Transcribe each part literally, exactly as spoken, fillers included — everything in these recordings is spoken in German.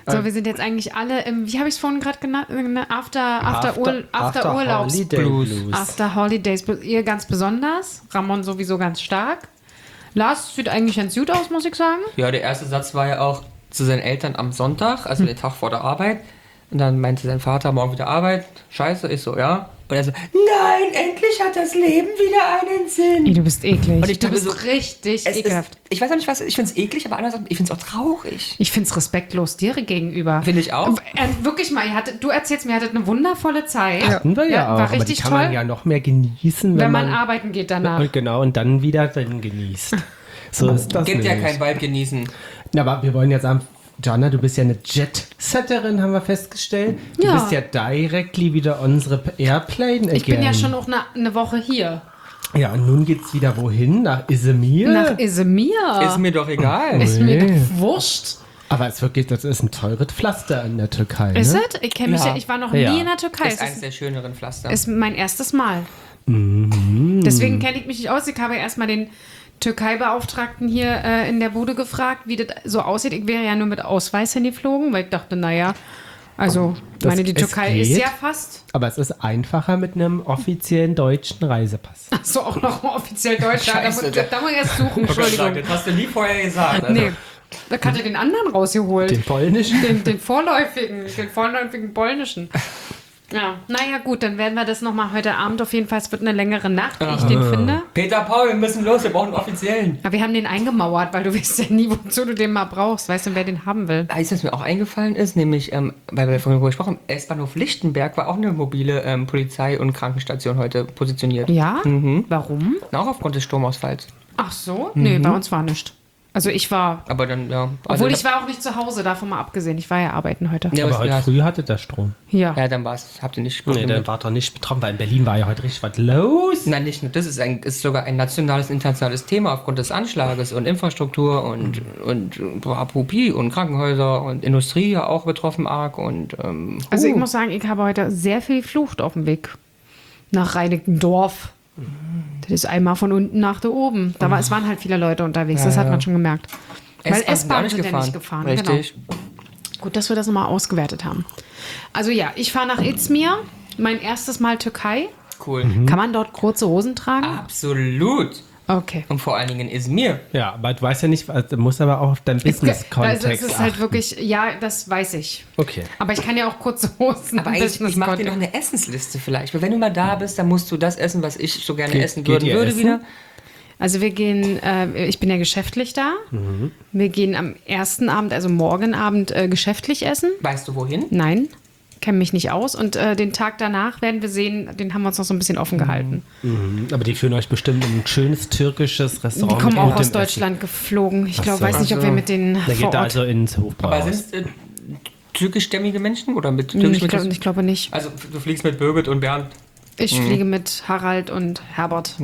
So, wir sind jetzt eigentlich alle im, wie habe ich es vorhin gerade genannt? After, after, After- Ur, after, After Urlaubs Holiday Blues. Blues. After Holidays Blues. Ihr ganz besonders. Ramon sowieso ganz stark. Lars sieht eigentlich ganz gut aus, muss ich sagen. Ja, der erste Satz war ja auch zu seinen Eltern am Sonntag, also den Tag vor der Arbeit. Und dann meinte sein Vater, morgen wieder Arbeit. Scheiße, ich so, ja. Und er so, nein, endlich hat das Leben wieder einen Sinn. Ey, du bist eklig. Und ich du dachte bist so, richtig Es ekelhaft. ist, ich weiß auch nicht was, ich finde es eklig, aber andererseits, ich finde es auch traurig. Ich finde es respektlos dir gegenüber. Finde ich auch. Äh, wirklich mal, ihr hattet, du erzählst mir, ihr hattet eine wundervolle Zeit. Hatten wir ja, Ja, auch, war aber die richtig kann toll. man ja noch mehr genießen, wenn, Wenn man arbeiten geht danach. Und genau, und dann wieder drin genießt. So ist das Gibt ja nämlich. kein Vibe genießen. Na, aber wir wollen jetzt sagen, Jana, du bist ja eine Jet-Setterin, haben wir festgestellt. Du Ja. bist ja directly wieder unsere Airplane again. Ich bin ja schon auch eine ne Woche hier. Ja, und nun geht's wieder wohin? Nach Izmir? Nach Izmir. Ist mir doch egal. Ist mir Nee. doch wurscht. Aber es ist wirklich, das ist ein teures Pflaster in der Türkei. Ist ne? es? Ich kenne mich ja. Ja. ich war noch Ja. nie in der Türkei. Ist Es eines ist, der schöneren Pflaster. ist mein erstes Mal. Mhm. Deswegen kenne ich mich nicht aus. Ich habe erstmal den Türkei-Beauftragten hier äh, in der Bude gefragt, wie das so aussieht. Ich wäre ja nur mit Ausweis hingeflogen, weil ich dachte, naja, also, Das- meine, die es Türkei ist geht. ja fast. Aber es ist einfacher mit einem offiziellen deutschen Reisepass. Achso, auch noch offiziell Deutsch. Ja, da, Scheiße, muss- der- da muss ich erst suchen, Entschuldigung. Das hast du nie vorher gesagt. Also. Nee, da hat er den anderen rausgeholt. Den polnischen? Den, den vorläufigen, den vorläufigen polnischen. Ja, naja gut, dann werden wir das nochmal heute Abend auf jeden Fall, es wird eine längere Nacht, wie ich den finde. Peter Paul, wir müssen los, wir brauchen einen offiziellen. Aber wir haben den eingemauert, weil du weißt ja nie, wozu du den mal brauchst. Weißt du, wer den haben will? Weißt du, was mir auch eingefallen ist, nämlich, ähm, weil wir vorhin darüber gesprochen haben, S-Bahnhof Lichtenberg war auch eine mobile ähm, Polizei- und Krankenstation heute positioniert. Ja? Mhm. Warum? Auch aufgrund des Stromausfalls. Ach so? Nee, bei uns war nichts. Also ich war, Aber dann, ja. Also obwohl ich war auch nicht zu Hause, davon mal abgesehen. Ich war ja arbeiten heute. Ja, Aber aber heute ja, früh hatte der Strom. Ja. ja, dann war es, habt ihr nicht Nee, der war doch nicht betroffen, weil in Berlin war ja heute richtig was los. Nein, nicht nur das, ist, ein, ist sogar ein nationales, internationales Thema aufgrund des Anschlages und Infrastruktur und, und, und Apopi und Krankenhäuser und Industrie ja auch betroffen arg und ähm, Also ich huh. muss sagen, ich habe heute sehr viel Flucht auf dem Weg nach Reinickendorf. Das ist einmal von unten nach da oben. Da war, es waren halt viele Leute unterwegs, das Ja, hat ja. man schon gemerkt. Weil S-Bahn sind auch S-Bahn nicht sind ja gefahren. nicht gefahren. Richtig. Genau. Gut, dass wir das nochmal ausgewertet haben. Also ja, ich fahre nach Izmir, mein erstes Mal Türkei. Cool. Kann man dort kurze Hosen tragen? Absolut. Okay. Und vor allen Dingen in Izmir. Ja, aber du weißt ja nicht, also, du musst aber auch auf deinen Also Business-Kontext es ist halt achten. wirklich, ja, das weiß ich. Okay. Aber ich kann ja auch kurze Hosen. Aber im eigentlich, ich mache dir noch Business-Kontext. eine Essensliste vielleicht. Weil wenn du mal da bist, dann musst du das essen, was ich so gerne Geht- essen geht würden ihr würde essen? wieder. Also wir gehen, äh, ich bin ja geschäftlich da. Mhm. Wir gehen am ersten Abend, also morgen Abend, äh, geschäftlich essen. Weißt du wohin? Nein, kenne mich nicht aus. Und äh, den Tag danach werden wir sehen, den haben wir uns noch so ein bisschen offen gehalten. Mhm. Aber die führen euch bestimmt in ein schönes türkisches Die Restaurant. kommen mit auch gutem aus Essen. Deutschland geflogen. Ich Ach glaube, so. weiß nicht, ob Also, wir mit denen Da vor geht er Ort... also ins Aber Hofbräuhaus. sind es äh, türkischstämmige Menschen oder mit Hm, türkisch ich glaube ich glaube nicht. Also du fliegst mit Birgit und Bernd. Ich fliege mit Harald und Herbert.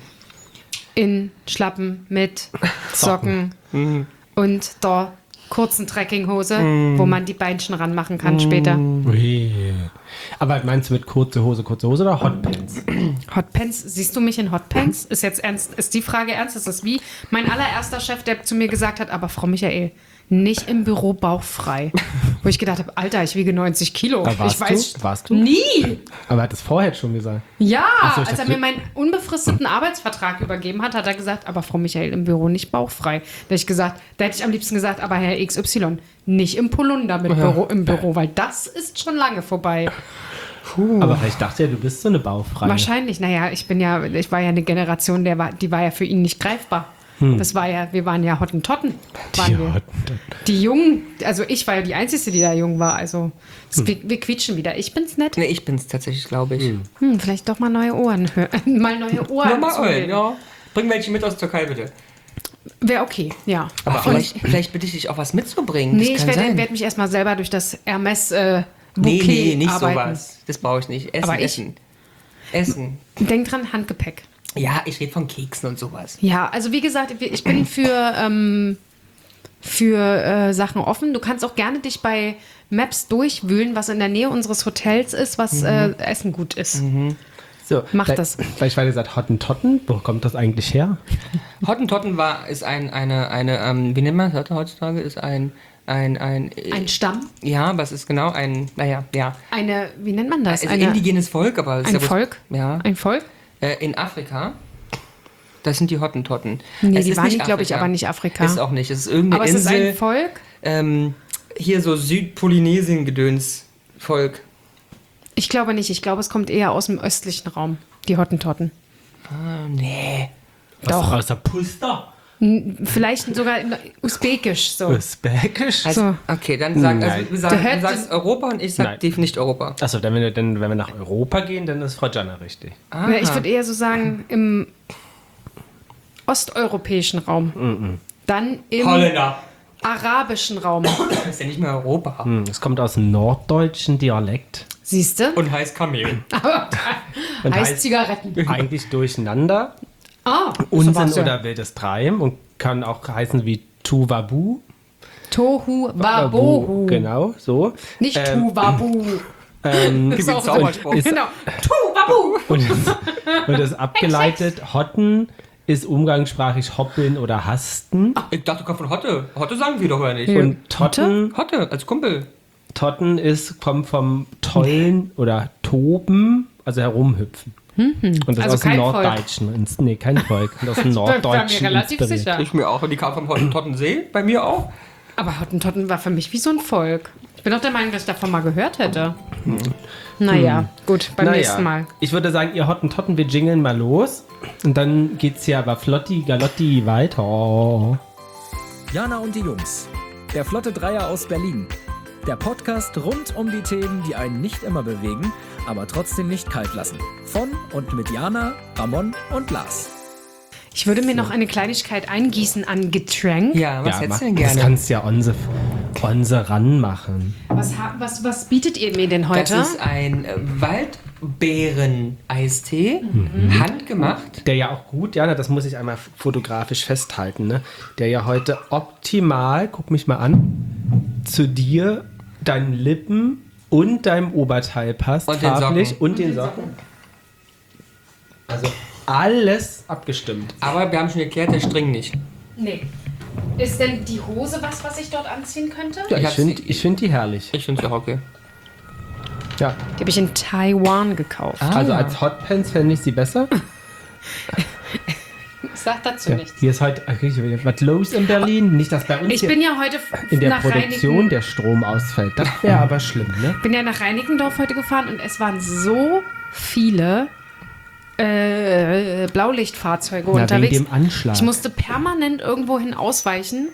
In Schlappen mit Socken und der kurzen Trekkinghose, wo man die Beinchen ranmachen kann später. Ui. Aber meinst du mit kurze Hose, kurze Hose oder Hotpants? Hotpants, siehst du mich in Hotpants? Ist jetzt ernst, ist die Frage ernst? Ist das wie mein allererster Chef, der zu mir gesagt hat, aber Frau Michael, nicht im Büro bauchfrei. Wo ich gedacht habe, Alter, ich wiege neunzig Kilo. Da warst ich weiß, du? Warst du? Nie! Aber er hat es vorher schon gesagt. Ja, so, ich als er dachte- mir meinen unbefristeten Arbeitsvertrag übergeben hat, hat er gesagt, aber Frau Michael, im Büro nicht bauchfrei. Da hätte ich gesagt, da hätte ich am liebsten gesagt, aber Herr X Y, nicht im Polunder mit Büro, im Büro, weil das ist schon lange vorbei. Aber vielleicht dachte er, du bist so eine Baufreie. Wahrscheinlich, naja, ich bin ja, ich war ja eine Generation, der war, die war ja für ihn nicht greifbar. Das war ja, wir waren ja Hottentotten. Waren Die wir. Hottentotten. Die Jungen, also ich war ja die Einzige, die da jung war. Also es- wir, wir quietschen wieder. Ich bin's nett. Nee, ich bin's tatsächlich, glaube ich. Hm, vielleicht doch mal neue Ohren hören. mal neue Ohren. Ja, mal zulegen. ein, ja. Bring welche mit aus der Türkei, bitte. Wäre okay, ja. Aber Und- vielleicht, vielleicht bitte ich dich auch was mitzubringen. Nee, das ich kann werde sein. werd mich erstmal selber durch das Hermes äh, Nee, Bouquet nee, nicht arbeiten. sowas. Das brauche ich nicht. Essen, Aber ich- essen. Essen. Denk dran, Handgepäck. Ja, ich rede von Keksen und sowas. Ja, also wie gesagt, ich bin für, ähm, für äh, Sachen offen. Du kannst auch gerne dich bei Maps durchwühlen, was in der Nähe unseres Hotels ist, was äh, Essen gut ist. So, Mach vielleicht- das. Vielleicht, weil ihr sagt Hottentotten. Wo kommt das eigentlich her? Hottentotten war, ist ein, eine, eine ähm, wie nennt man das heutzutage, ist ein ein, ein, Ein Stamm? Ja, was ist genau ein, naja, ja. Eine, wie nennt man das? Also Eine, indigenes Volk, aber... ein ja bloß- Volk? Ja. Ein Volk? Äh, in Afrika, das sind die Hottentotten. Nee, Es die ist waren, nicht glaube ich, Afrika. aber nicht Afrika. Ist auch nicht, es ist irgendeine Aber es ist Insel. ein Volk? ähm, hier so Südpolynesien-Gedöns-Volk. Ich glaube nicht. Ich glaube, es kommt eher aus dem östlichen Raum, die Hottentotten. Ah, nee. Doch. Aus der Puster? Vielleicht sogar in usbekisch so. Usbekisch? Also, So. okay, dann sag, also, Nein. wir sagen, Du du hättest- sagst Europa und ich sag Nein. definitiv nicht Europa. Achso, dann, wenn wir- dann, wenn wir nach Europa gehen, dann ist Frau Jana richtig. Aha. Ich würde eher so sagen, im osteuropäischen Raum. Dann im Holländer. arabischen Raum. Das ist ja nicht mehr Europa. Hm, Es kommt aus dem norddeutschen Dialekt. Siehst du? Und heißt Kamel. Und Heißt heißt Zigaretten. eigentlich durcheinander. Ah, Unsinn sowas, ja. oder wildes Treiben und kann auch heißen wie Tuvabu. Tohu Wabohu. Genau, so. Nicht Ähm, Tuwabu. Ähm, Das ist auch so. Zauberspruch. ist- Genau. Tuwabu. und, und das abgeleitet, Hotten ist umgangssprachlich hoppeln oder hasten. Ich dachte, kommt von Hotte. Hotte sagen wir doch oder nicht? Und Totten, Hotte, als Kumpel. Totten ist, kommt vom Tollen oder Toben, also herumhüpfen. Und das Also aus dem kein Volk. Norddeutschen. ins- Nee, kein Volk. Und aus dem war mir Norddeutschen relativ inspiriert. sicher. Ich mir auch. Und die kam vom Hottentottensee. Bei mir auch. Aber Hottentotten war für mich wie so ein Volk. Ich bin auch der Meinung, dass ich davon mal gehört hätte. Naja, gut, beim Naja, nächsten Mal. Ich würde sagen, ihr Hottentotten, wir jingeln mal los. Und dann geht's hier aber flotti, galotti weiter. Jana und die Jungs. Der Flotte Dreier aus Berlin. Der Podcast rund um die Themen, die einen nicht immer bewegen, aber trotzdem nicht kalt lassen. Von und mit Jana, Ramon und Lars. Ich würde mir noch eine Kleinigkeit eingießen an Getränk. Ja, was Ja, hättest mach- du denn das gerne? kannst du ja onze, onze ranmachen. Was, ha- was, was bietet ihr mir denn heute? Das ist ein äh, Waldbeeren-Eistee. Handgemacht. Der ja auch gut, ja, das muss ich einmal fotografisch festhalten, ne? Der ja heute optimal, guck mich mal an, zu dir, deinen Lippen und deinem Oberteil passt. Und den farblich Socken. und den Socken. Also alles abgestimmt. Aber wir haben schon geklärt, der String nicht. Nee. Ist denn die Hose was, was ich dort anziehen könnte? Ja, Ich ich hab's- finde ich find die herrlich. Ich finde es auch okay. Ja, Die habe ich in Taiwan gekauft. also Ah. als Hotpants fände ich sie besser. Ich sag dazu Ja, nichts. hier ist heute okay, was los in Berlin. Nicht, dass bei uns Ich hier bin ja heute f- in der nach Produktion Reinicken, der Strom ausfällt. Das wäre aber schlimm, ne? bin ja nach Reinickendorf heute gefahren und es waren so viele äh, Blaulichtfahrzeuge Na, wegen unterwegs. dem Anschlag. Ich musste permanent irgendwohin ausweichen.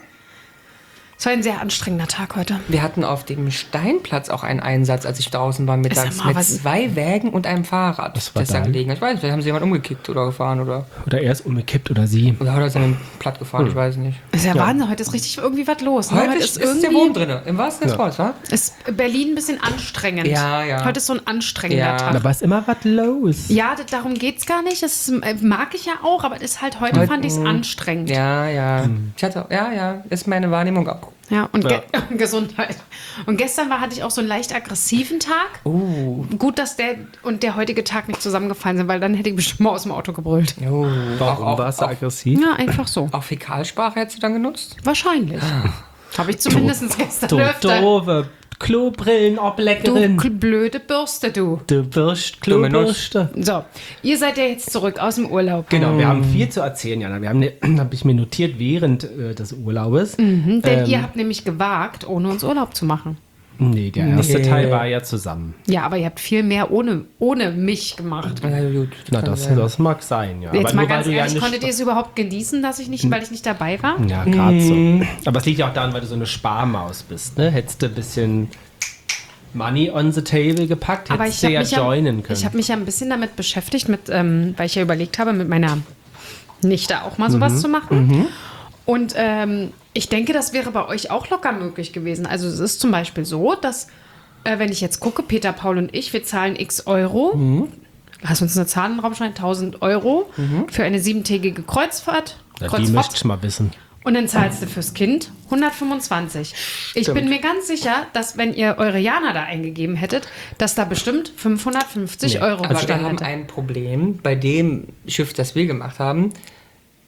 Es war ein sehr anstrengender Tag heute. Wir hatten auf dem Steinplatz auch einen Einsatz, als ich draußen war mittags, Sag mal, mit was- zwei Wägen und einem Fahrrad. Was war das da da? gelegen hat. Ich weiß nicht, vielleicht haben sie jemand umgekickt oder gefahren oder, Oder er ist umgekippt oder sie. oder hat er seinen platt gefahren, ich weiß nicht. Das ist ja, Wahnsinn, heute ist richtig irgendwie was los. Ne? Heute ist, ist der Wurm drin, im wahrsten Sinne des Wortes, wa? ist Berlin ein bisschen anstrengend. Ja, ja. Heute ist so ein anstrengender Ja. Tag. Da war es immer was los. Ja, d- darum geht's gar nicht. Das ist, äh, mag ich ja auch, aber es ist halt heute, Heute, fand ich es mm, anstrengend. Ja, ja. Ich hatte, ja, ja, ist meine Wahrnehmung auch. Ja, und Ja. Ge Gesundheit. Und gestern war, hatte ich auch so einen leicht aggressiven Tag. Oh, Gut, dass der und der heutige Tag nicht zusammengefallen sind, weil dann hätte ich bestimmt mal aus dem Auto gebrüllt. oh. Warum auch, warst du auch, aggressiv? Ja, einfach so. auch Fäkalsprache hättest du dann genutzt? Wahrscheinlich. Habe ich zumindest gestern Du öfter. doofe Klobrillen, Du Obleckerin. k- blöde Bürste, du. Du Bürst, Dumme Klobürste. So, ihr seid ja jetzt zurück aus dem Urlaub. Genau, wir haben viel zu erzählen, Jana. Wir haben, ne, habe ich mir notiert während äh, des Urlaubes. Mhm, denn Ähm, ihr habt nämlich gewagt, ohne uns Urlaub zu machen. Nee, der erste Nee. Teil war ja zusammen. Ja, aber ihr habt viel mehr ohne, ohne mich gemacht. Na gut. Na, kann das, sein. das mag sein, ja. Jetzt Aber mal nur, weil ganz du ja ehrlich, nicht- konntet ihr es überhaupt genießen, dass ich nicht, weil ich nicht dabei war? Ja, gerade so. Aber es liegt ja auch daran, weil du so eine Sparmaus bist, ne? Hättest du ein bisschen Money on the table gepackt, Aber hättest ich du habe ja mich, joinen ja, können. ich hab mich ja ein bisschen damit beschäftigt, mit, ähm, weil ich ja überlegt habe, mit meiner Nichte auch mal sowas zu machen. Und ähm, ich denke, das wäre bei euch auch locker möglich gewesen. Also es ist zum Beispiel so, dass, äh, wenn ich jetzt gucke, Peter, Paul und ich, wir zahlen x Euro. Lass uns eine Zahl in den Raum schreiben, tausend Euro für eine siebentägige Kreuzfahrt. ja, die Kreuzfahrt. möchte ich mal wissen. Und dann zahlst du fürs Kind hundertfünfundzwanzig. Ich bin mir ganz sicher, dass wenn ihr eure Jana da eingegeben hättet, dass da bestimmt fünfhundertfünfzig Nee. Euro Aber wir gestanden haben hätte. ein Problem bei dem Schiff, das wir gemacht haben.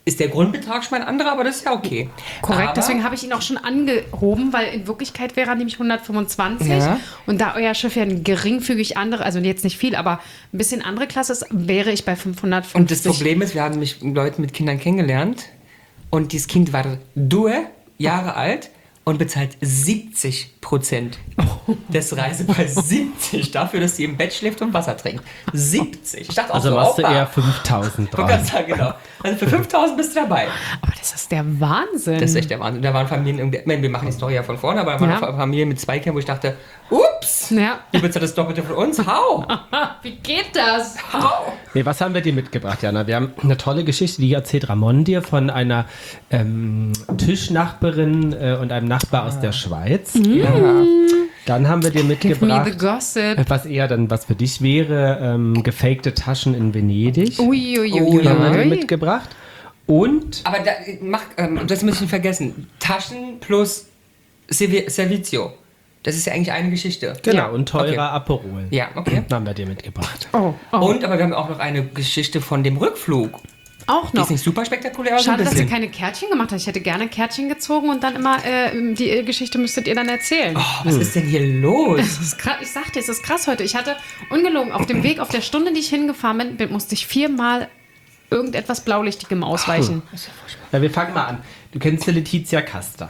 ist der Grundbetrag schon mal ein anderer, aber das ist ja okay. Korrekt, aber, deswegen habe ich ihn auch schon angehoben, weil in Wirklichkeit wäre er nämlich hundertfünfundzwanzig. Ja. Und da euer Schiff ja ein geringfügig andere, also jetzt nicht viel, aber ein bisschen andere Klasse ist, wäre ich bei fünfhundertfünfzig. Und das Problem ist, wir haben mich Leute mit Kindern kennengelernt und dieses Kind war due Jahre alt und bezahlt siebzig Prozent des Reisepreises. siebzig dafür, dass sie im Bett schläft und Wasser trinkt. siebzig. Ich dachte auch Also so, machst du Opa. eher fünftausend Ich wollte gerade drauf. sagen, genau. Also für fünftausend bist du dabei. Aber das ist der Wahnsinn. Das ist echt der Wahnsinn. Da waren Familien, irgendwie- ich meine, wir machen die Story ja von vorne, aber da waren Ja. auch Familien mit zwei Kindern, wo ich dachte, ups, Ja. die bezahlt das Doppelte von uns. Hau! Wie geht das? Hau! Nee, was haben wir dir mitgebracht, Jana? Wir haben eine tolle Geschichte, die erzählt Ramon dir von einer ähm, Tischnachbarin äh, und einem Nachbar aus der Schweiz. Ja. Dann haben wir dir Give me the mitgebracht, gossip. was eher dann was für dich wäre, ähm, gefakte Taschen in Venedig. Uiuiui. Oh, ja. Haben wir dir mitgebracht. Und Aber da, mach, ähm, das müssen wir vergessen. Taschen plus Servi- Servizio. Das ist ja eigentlich eine Geschichte. genau, Ja. und teurer Okay. Aperol. Ja, okay. Haben wir dir mitgebracht. Oh, oh. Und aber wir haben auch noch eine Geschichte von dem Rückflug. auch Die noch. ist nicht super spektakulär, aber so ein Schade, dass ihr bisschen. keine Kärtchen gemacht habt. Ich hätte gerne Kärtchen gezogen und dann immer äh, die äh, Geschichte müsstet ihr dann erzählen. Oh, was ist denn hier los? Das ist krass, ich sagte, es ist krass heute. Ich hatte ungelogen auf dem Weg, auf der Stunde, die ich hingefahren bin, bin musste ich viermal irgendetwas Blaulichtigem ausweichen. Ja, wir fangen mal an. Du kennst die Letizia Casta.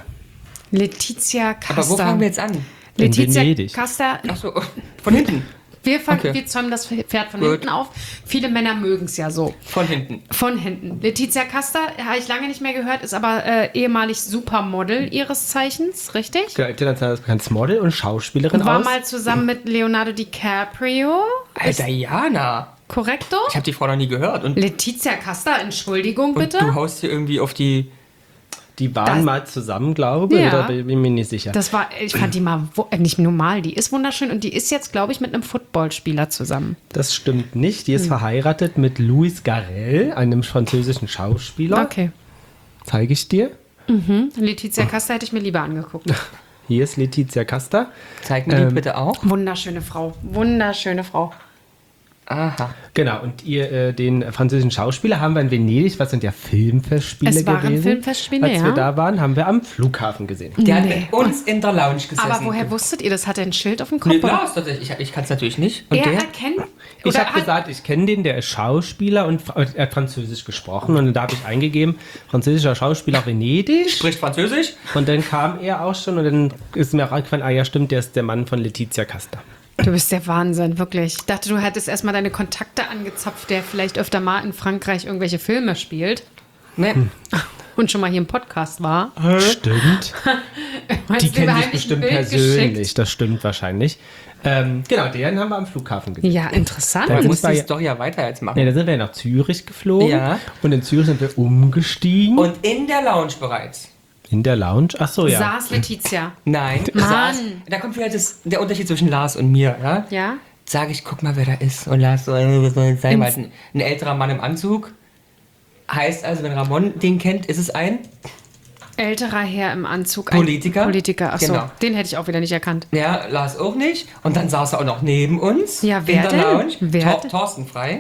Letizia Casta. Aber wo fangen wir jetzt an? In Letizia Venedig. Casta. Achso, von hinten. Wir, fangen, Okay. wir zäumen das Pferd von Gut. hinten auf. Viele Männer mögen es ja so. Von hinten. Von hinten. Letizia Casta, habe ich lange nicht mehr gehört, ist aber äh, ehemalig Supermodel ihres Zeichens, richtig? Genau, internationales bekanntes Model und Schauspielerin War aus. mal zusammen mit Leonardo DiCaprio. Alter, Jana. Korrekto? Ich habe die Frau noch nie gehört. Und, Letizia Casta, Entschuldigung und bitte. du haust hier irgendwie auf die... Die waren Das- mal zusammen, glaube ich, Ja. oder bin bin mir nicht sicher. Das war, ich fand die mal, wo- äh, nicht normal, die ist wunderschön und die ist jetzt, glaube ich, mit einem Footballspieler zusammen. Das stimmt nicht. Die Hm. ist verheiratet mit Louis Garrel, einem französischen Schauspieler. Okay. Zeige ich dir. Letizia Casta hätte ich mir lieber angeguckt. Hier ist Letizia Casta. Zeig mir die Ähm, bitte auch. Wunderschöne Frau, wunderschöne Frau. Aha. Genau, und ihr, äh, den französischen Schauspieler haben wir in Venedig, was sind ja Filmfestspiele Es waren gewesen. Filmfestspiele, Als ja. wir da waren, haben wir am Flughafen gesehen. Der hat Nee. mit uns in der Lounge gesessen. Aber woher wusstet ihr das? Hat er ein Schild auf dem Kopf? Nee, oder? Lars tatsächlich. Ich, ich kann es natürlich nicht. Und Er der? erkennt. Ich oder habe hat- gesagt, ich kenne den, der ist Schauspieler und Fra- er hat Französisch gesprochen. Und dann habe ich eingegeben, französischer Schauspieler Venedig. Spricht Französisch? Und dann kam er auch schon und dann ist mir auch eingefallen, ah ja stimmt, der ist der Mann von Letizia Casta. Du bist der Wahnsinn, wirklich. Ich dachte, du hättest erstmal deine Kontakte angezapft, der vielleicht öfter mal in Frankreich irgendwelche Filme spielt Ne. und schon mal hier im Podcast war. Stimmt. Meinst Die du, kennen wir sich haben bestimmt dich ein Bild persönlich, geschickt? das stimmt wahrscheinlich. Ähm, genau, den haben wir am Flughafen gesehen. Ja, interessant. Da Man sind muss wir die ja- Story ja weiter jetzt machen. Nee, da sind wir nach Zürich geflogen. Ja. Und in Zürich sind wir umgestiegen. Und in der Lounge bereits. in der Lounge. Ach so, ja. Saß Letizia. Nein. Mann. Saß, da kommt wieder das, der Unterschied zwischen Lars und mir. Ja? Ja? Sag ich, guck mal, wer da ist. Und Lars so, äh, was soll das sein? Weil ein, ein älterer Mann im Anzug. Heißt also, wenn Ramon den kennt, ist es ein... Älterer Herr im Anzug. ein Politiker? Politiker, achso. Genau. Den hätte ich auch wieder nicht erkannt. Ja, Lars auch nicht. Und dann saß er auch noch neben uns. Ja, in wer der denn? Lounge. Wer Tor, denn? Thorsten Frei.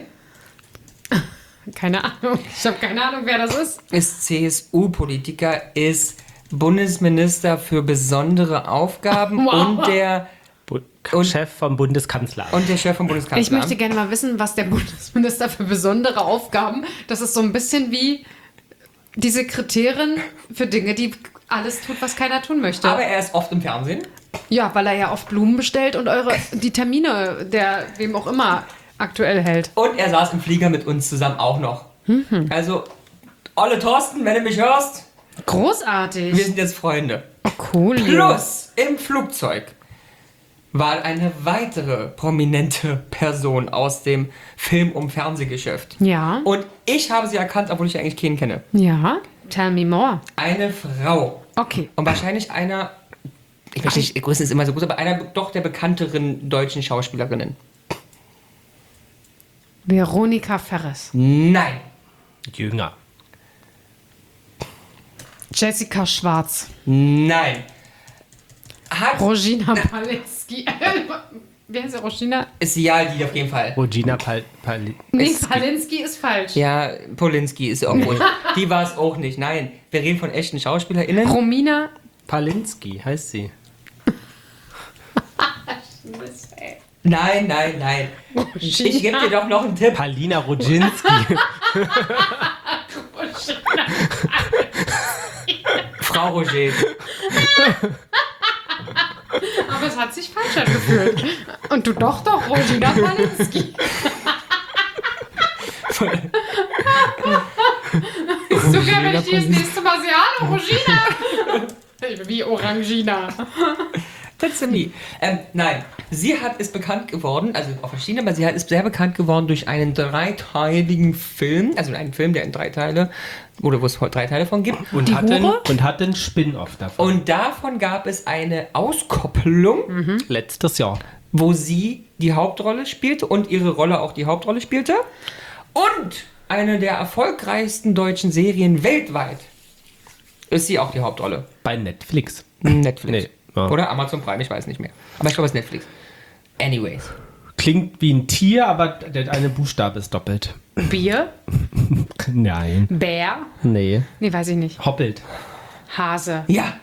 Keine Ahnung. Ich habe keine Ahnung, wer das ist. Ist C S U-Politiker, ist Bundesminister für besondere Aufgaben Wow. und der Bu- Und- Chef vom Bundeskanzleramt. und der Chef vom Bundeskanzleramt. Ich möchte gerne mal wissen, was der Bundesminister für besondere Aufgaben. Das ist so ein bisschen wie die Sekretärin für Dinge, die alles tut, was keiner tun möchte. Aber er ist oft im Fernsehen. ja, weil er ja oft Blumen bestellt und eure die Termine der wem auch immer aktuell hält. Und er saß im Flieger mit uns zusammen auch noch. Mhm. Also, Olle Thorsten, wenn du mich hörst, Großartig. wir sind jetzt Freunde. Oh, cool. Plus, im Flugzeug war eine weitere prominente Person aus dem Film- und Fernsehgeschäft. Ja. Und ich habe sie erkannt, obwohl ich eigentlich keinen kenne. Ja. Tell me more. Eine Frau. Okay. Und wahrscheinlich einer, ich möchte nicht, Größe ist immer so groß, aber einer doch der bekannteren deutschen Schauspielerinnen. Veronika Ferres. Nein. Jünger. Jessica Schwarz. Nein. Hat, Rogina Palecki. Wie heißt sie? Roschina? Ist ja die auf jeden Fall. Regina Pal... Pal Nee, Palinski ist falsch. Ja, Polinski ist auch wohl. Die war es auch nicht. Nein, wir reden von echten SchauspielerInnen. Romina. Palinski heißt sie. Nein, nein, nein. Ich gebe dir doch noch einen Tipp. Palina Rodzinski. Frau Roger. Aber es hat sich falsch angefühlt. Und du doch doch, Roschina Palinski. Ist sogar, wenn ich die das nächste Mal sehe, hallo Roschina. Wie Orangina. Tatsächlich. Ähm, nein, sie hat ist bekannt geworden, also auf verschiedene, aber sie hat, ist sehr bekannt geworden durch einen dreiteiligen Film, also einen Film, der in drei Teile, oder wo es drei Teile von gibt. Und Die hat, einen, Hure? und hat einen Spin-Off davon. Und davon gab es eine Auskopplung, Mhm. Letztes Jahr. wo sie die Hauptrolle spielte und ihre Rolle auch die Hauptrolle spielte. Und eine der erfolgreichsten deutschen Serien weltweit ist sie auch die Hauptrolle. Bei Netflix. Netflix. Nee, ja. Oder Amazon Prime, ich weiß nicht mehr. Aber ich glaube, es ist Netflix. Anyways. Klingt wie ein Tier, aber der eine Buchstabe ist doppelt. Bier. Nein. Bär. Nee. Nee, weiß ich nicht. Hoppelt. Hase. Ja,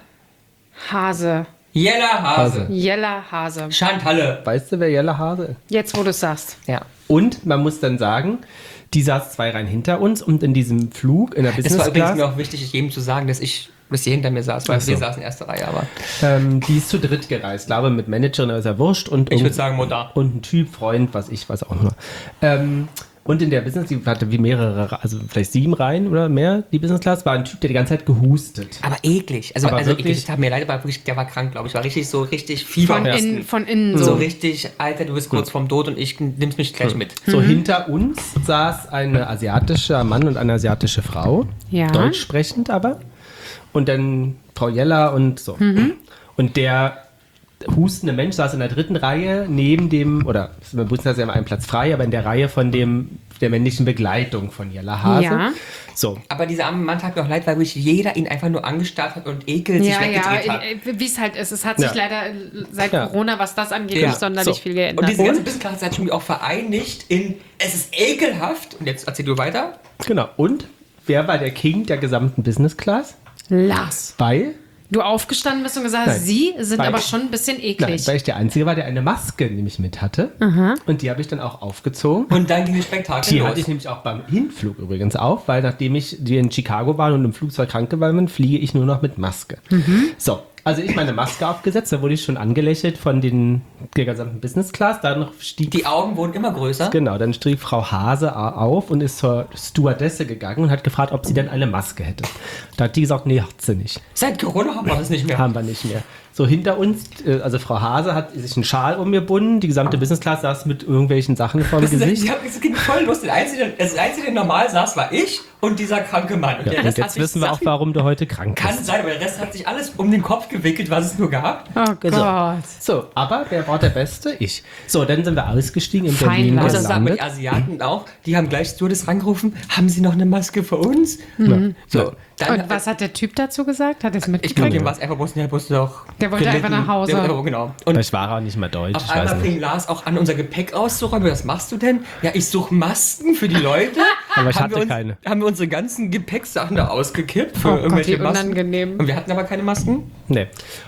Hase. Jella Hase. Jella Hase. Chantalle. Weißt du, wer Jelle Hase ist? Jetzt, wo du es sagst. Ja. Und man muss dann sagen, die saß zwei Reihen hinter uns und in diesem Flug, in der Es war Business übrigens Class, mir auch wichtig, jedem zu sagen, dass ich, dass sie hinter mir saß, weil Ach so. wir saßen in erster Reihe, aber ähm, die ist zu dritt gereist. glaube mit Managerin, aber ist ja wurscht. Und, ich würde sagen Mutter. und ein Typ, Freund, was ich, was auch immer. Ähm, und in der Business, die hatte wie mehrere, also vielleicht sieben Reihen oder mehr, die Business Class, war ein Typ, der die ganze Zeit gehustet. Aber eklig. Also, Aber also wirklich? eklig, tat mir leid, aber wirklich, der war krank, glaube ich. War richtig so, richtig Fieber Von, am in, ersten. von innen So so. richtig, Alter, du bist kurz vorm Tod und ich nimm's mich gleich mit. So, hinter uns saß ein asiatischer Mann und eine asiatische Frau. Ja. Deutsch sprechend aber. Und dann Frau Jella und so. Und der hustende Mensch saß in der dritten Reihe neben dem, oder bei Bundesliga ist ja immer ein Platz frei, aber in der Reihe von dem, der männlichen Begleitung von Jella Hase. Ja. So. Aber dieser arme Mann tat mir auch leid, weil wirklich jeder ihn einfach nur angestarrt hat und ekel sich Ja, weggedreht ja, hat. wie es halt ist. Es hat sich Ja. leider äh, seit Ja. Corona, was das angeht, Ja. nicht sonderlich So. viel geändert. Und diese ganze Business-Class hat schon auch vereinigt in, es ist ekelhaft. Und jetzt erzähl du weiter. Genau. Und wer war der King der gesamten Business Class? Lars. Weil, Du aufgestanden bist und gesagt hast, Nein. sie sind Weil- aber schon ein bisschen nein, eklig. weil ich der Einzige war, der eine Maske nämlich mit hatte. Und die habe ich dann auch aufgezogen. Und dann ging das Spektakel Die los. hatte ich nämlich auch beim Hinflug übrigens auf, weil nachdem ich die in Chicago waren und im Flugzeug krank geworden bin, fliege ich nur noch mit Maske. So, also ich meine Maske aufgesetzt, da wurde ich schon angelächelt von den, der gesamten Business Class. Dann stieg Die Augen wurden immer größer. Genau, dann stieg Frau Hase auf und ist zur Stewardesse gegangen und hat gefragt, ob sie denn eine Maske hätte. Da hat die gesagt, nee, hat sie nicht. Seit Corona haben wir das nicht mehr. Haben wir nicht mehr. So hinter uns, äh, also Frau Hase hat sich einen Schal umgebunden, die gesamte Business Class saß mit irgendwelchen Sachen vor dem Das, ist, Gesicht. ich hab, das ging voll los. Der Einzige, das Einzige, der normal saß, war ich und dieser kranke Mann. Und, der Ja, Rest und hat jetzt sich wissen wir auch, Sachen- warum du heute krank Kann bist. sein, aber der Rest hat sich alles um den Kopf gewickelt, was es nur gab. Oh Gott. So, aber wer war der Beste? Ich. So, dann sind wir ausgestiegen in Fein, Berlin Leute. Muss das sagen, aber die gelandet. Asiaten auch, die haben gleich Stewardess angerufen, haben sie noch eine Maske für uns? So, dann, Und was hat der Typ dazu gesagt? Hat er es ich glaube, mitgekriegt? dem war es einfach bloß, der musste doch... Der wollte einfach nach Hause. Der, der, genau. Und Vielleicht war er auch nicht mal deutsch, auf ich weiß einmal nicht. fing Lars auch an, unser Gepäck auszuräumen. Was machst du denn? Ja, ich suche Masken für die Leute. Aber ich haben hatte wir uns, keine. Haben wir unsere ganzen Gepäcksachen da ausgekippt für Oh Gott, irgendwelche wie Masken. unangenehm. Und wir hatten aber keine Masken. Nee.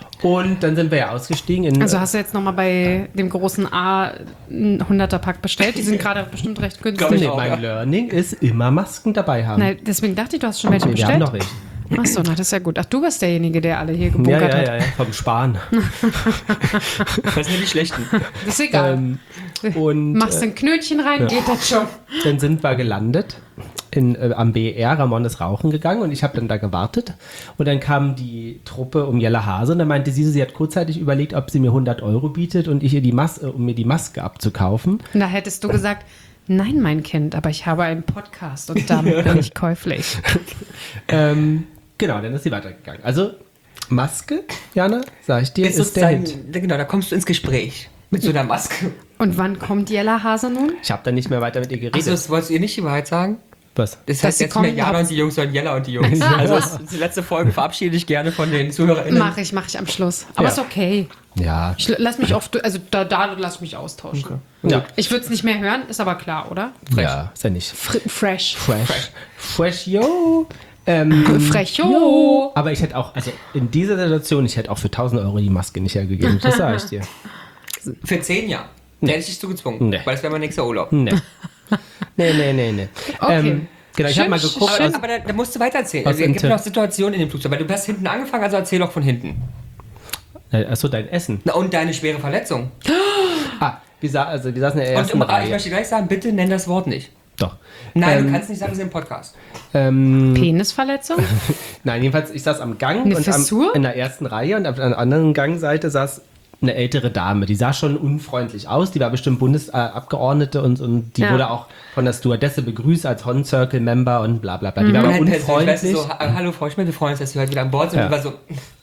Und dann sind wir ja ausgestiegen in. Also hast du jetzt nochmal bei dem großen A einen hunderter-Pack bestellt? Die sind gerade bestimmt recht Glaub günstig. nee, auch, mein ja. Learning ist immer Masken dabei haben. Nein, deswegen dachte ich, du hast schon welche Nee, wir bestellt. haben noch welche. Achso, na, das ist ja gut. Ach, du bist derjenige, der alle hier Ja, gebunkert ja, hat. ja, ja, vom Sparen. Das sind ja die schlechten. Das ist egal. ähm, und Machst äh, ein Knötchen rein, geht das schon. dann sind wir gelandet in, äh, am B R. Ramon ist rauchen gegangen und ich habe dann da gewartet. Und dann kam die Truppe um Jella Hase und dann meinte sie, sie hat kurzzeitig überlegt, ob sie mir hundert Euro bietet und ich ihr die Mas äh, um mir die Maske abzukaufen. Und da hättest du gesagt, nein, mein Kind, aber ich habe einen Podcast und damit bin ich käuflich. Ähm, genau, dann ist sie weitergegangen. Also Maske, Jana, sag ich dir, ist, Ist der sozusagen, Hit. genau, da kommst du ins Gespräch mit so einer Maske. Und wann kommt Jella Hase nun? Ich habe dann nicht mehr weiter mit ihr geredet. Also, das wolltest du ihr nicht die Wahrheit sagen? Was? Das Dass heißt sie jetzt nicht mehr kommen, Jana hab- und die Jungs, sondern Jella und die Jungs. Also, das ist die letzte Folge, verabschiede ich gerne von den ZuhörerInnen. Mache ich, mache ich am Schluss. Aber Ja. ist okay. Ja. Ich lass mich oft, also da, da lass mich austauschen. Okay. Ja. Ich würde es nicht mehr hören, ist aber klar, oder? Ja, ist ja nicht. Fr fresh. Fresh. Fresh, yo. Ähm, Frecho. aber ich hätte auch, also in dieser Situation, ich hätte auch für tausend Euro die Maske nicht hergegeben. Das sage ich dir. Für zehn Jahre. Da hätte ich dich zu gezwungen. Nee. Weil das wäre mein nächster Urlaub. Nee. Nee, nee, nee, nee. Okay. Ähm, genau, ich Schön, habe mal geguckt. Aber, aus- aber da, da musst du weiter erzählen. aus Also, es gibt Inter- noch Situationen in dem Flugzeug. Weil du hast hinten angefangen, also erzähl doch von hinten. Achso, dein Essen. Na, und deine schwere Verletzung. Ah, wir, sa also, wir saßen in der Und ersten um, ich Reihe. möchte gleich sagen, bitte nenn das Wort nicht. Doch. Nein, Ähm, du kannst nicht sagen, wir sind im Podcast. Ähm, Penisverletzung? nein, jedenfalls, ich saß am Gang Eine und am, Fissur? in der ersten Reihe und auf der anderen Gangseite saß eine ältere Dame. Die sah schon unfreundlich aus. Die war bestimmt Bundesabgeordnete und, und die Ja. wurde auch von der Stewardesse begrüßt als Horn Circle Member und bla bla bla. Die war Und aber dann persönlich, weißt du, unfreundlich. so, ha- hallo Frau Schmidt, wir freuen uns, dass Sie heute wieder an Bord sind. Ja. Und ich war so,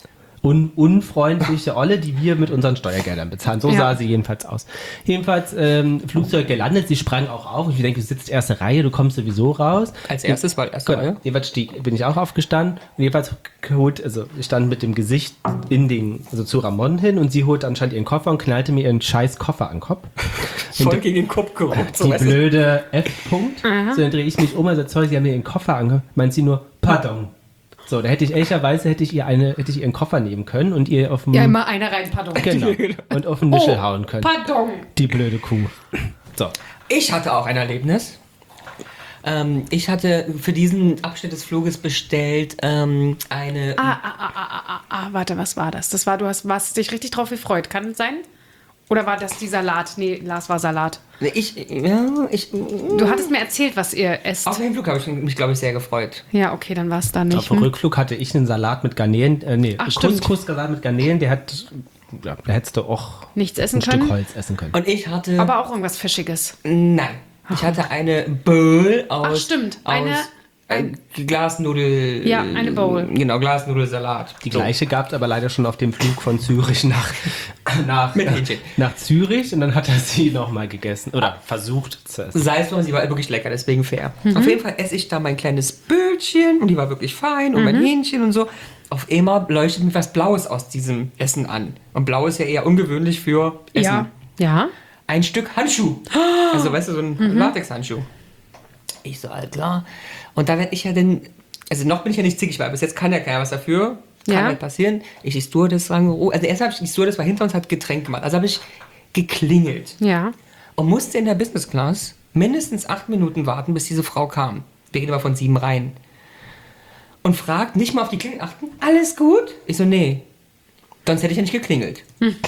Un unfreundliche Olle, die wir mit unseren Steuergeldern bezahlen. So Ja. sah sie jedenfalls aus. Jedenfalls ähm, Flugzeug gelandet, sie sprang auch auf. Ich denke, du sitzt erste Reihe, du kommst sowieso raus. als erstes war erste Gut, Reihe. jedenfalls stieg, bin ich auch aufgestanden und jedenfalls holt, also ich stand mit dem Gesicht in den, also zu Ramon hin und sie holte anscheinend ihren Koffer und knallte mir ihren scheiß Koffer an den Kopf. Voll gegen den Kopf geruppt. So, Die weißt du? blöde F-Punkt. So, dann drehe ich mich um, also Zeug, sie haben mir ihren Koffer angehört. Meint sie nur, pardon. So, da hätte ich ehrlicherweise hätte ich ihr eine, hätte ich ihren Koffer nehmen können und ihr auf dem Ja, immer einer rein, pardon. genau, und auf den Nischel Oh, hauen können. Pardon. Die blöde Kuh. So. Ich hatte auch ein Erlebnis. Ähm, ich hatte für diesen Abschnitt des Fluges bestellt ähm, eine. Ah, ah, ah, ah, ah, ah, ah, warte, was war das? Das war, du hast, warst dich richtig drauf gefreut, kann es sein? Oder war das die Salat? Nee, Lars war Salat. Ich, ja, ich. Du hattest mir erzählt, was ihr esst. Auf dem Flug habe ich mich, glaube ich, sehr gefreut. Ja, okay, dann war es da nicht. Auf dem Hm? Rückflug hatte ich einen Salat mit Garnelen, äh, nee, Ach, Kuss, stimmt. Kusssalat mit Garnelen, der hat, ja, da hättest du auch Nichts essen ein können? Stück Holz essen können. Und ich hatte. Aber auch irgendwas Fischiges. Nein. Ich hatte eine Bowl aus. Ach, stimmt. Eine- Aus, ein Glasnudel. Ja, eine Bowl. Genau, Glasnudelsalat. Die gleiche gab es aber leider schon auf dem Flug von Zürich nach, nach, Mit Hähnchen. nach Zürich und dann hat er sie nochmal gegessen oder versucht zu essen. Sei es nur, sie war wirklich lecker, deswegen fair. Auf jeden Fall esse ich da mein kleines Böllchen und die war wirklich fein und mein Hähnchen und so. Auf einmal leuchtet mir was Blaues aus diesem Essen an. Und Blau ist ja eher ungewöhnlich für Essen. Ja. Ja? Ein Stück Handschuh. Also, weißt du, so ein Latexhandschuh. Ich so, all klar. Und da werde ich ja dann, also noch bin ich ja nicht zickig, weil bis jetzt kann ja keiner was dafür. Kann Ja. halt passieren. Ich die Stewardess rangerufen. Also erst habe ich die Stewardess war hinter uns, hat Getränk gemacht. Also habe ich geklingelt. Ja. Und musste in der Business Class mindestens acht Minuten warten, bis diese Frau kam. Wir reden aber von sieben Reihen. Und fragt, nicht mal auf die Klingel achten, alles gut? Ich so, nee. Sonst hätte ich ja nicht geklingelt.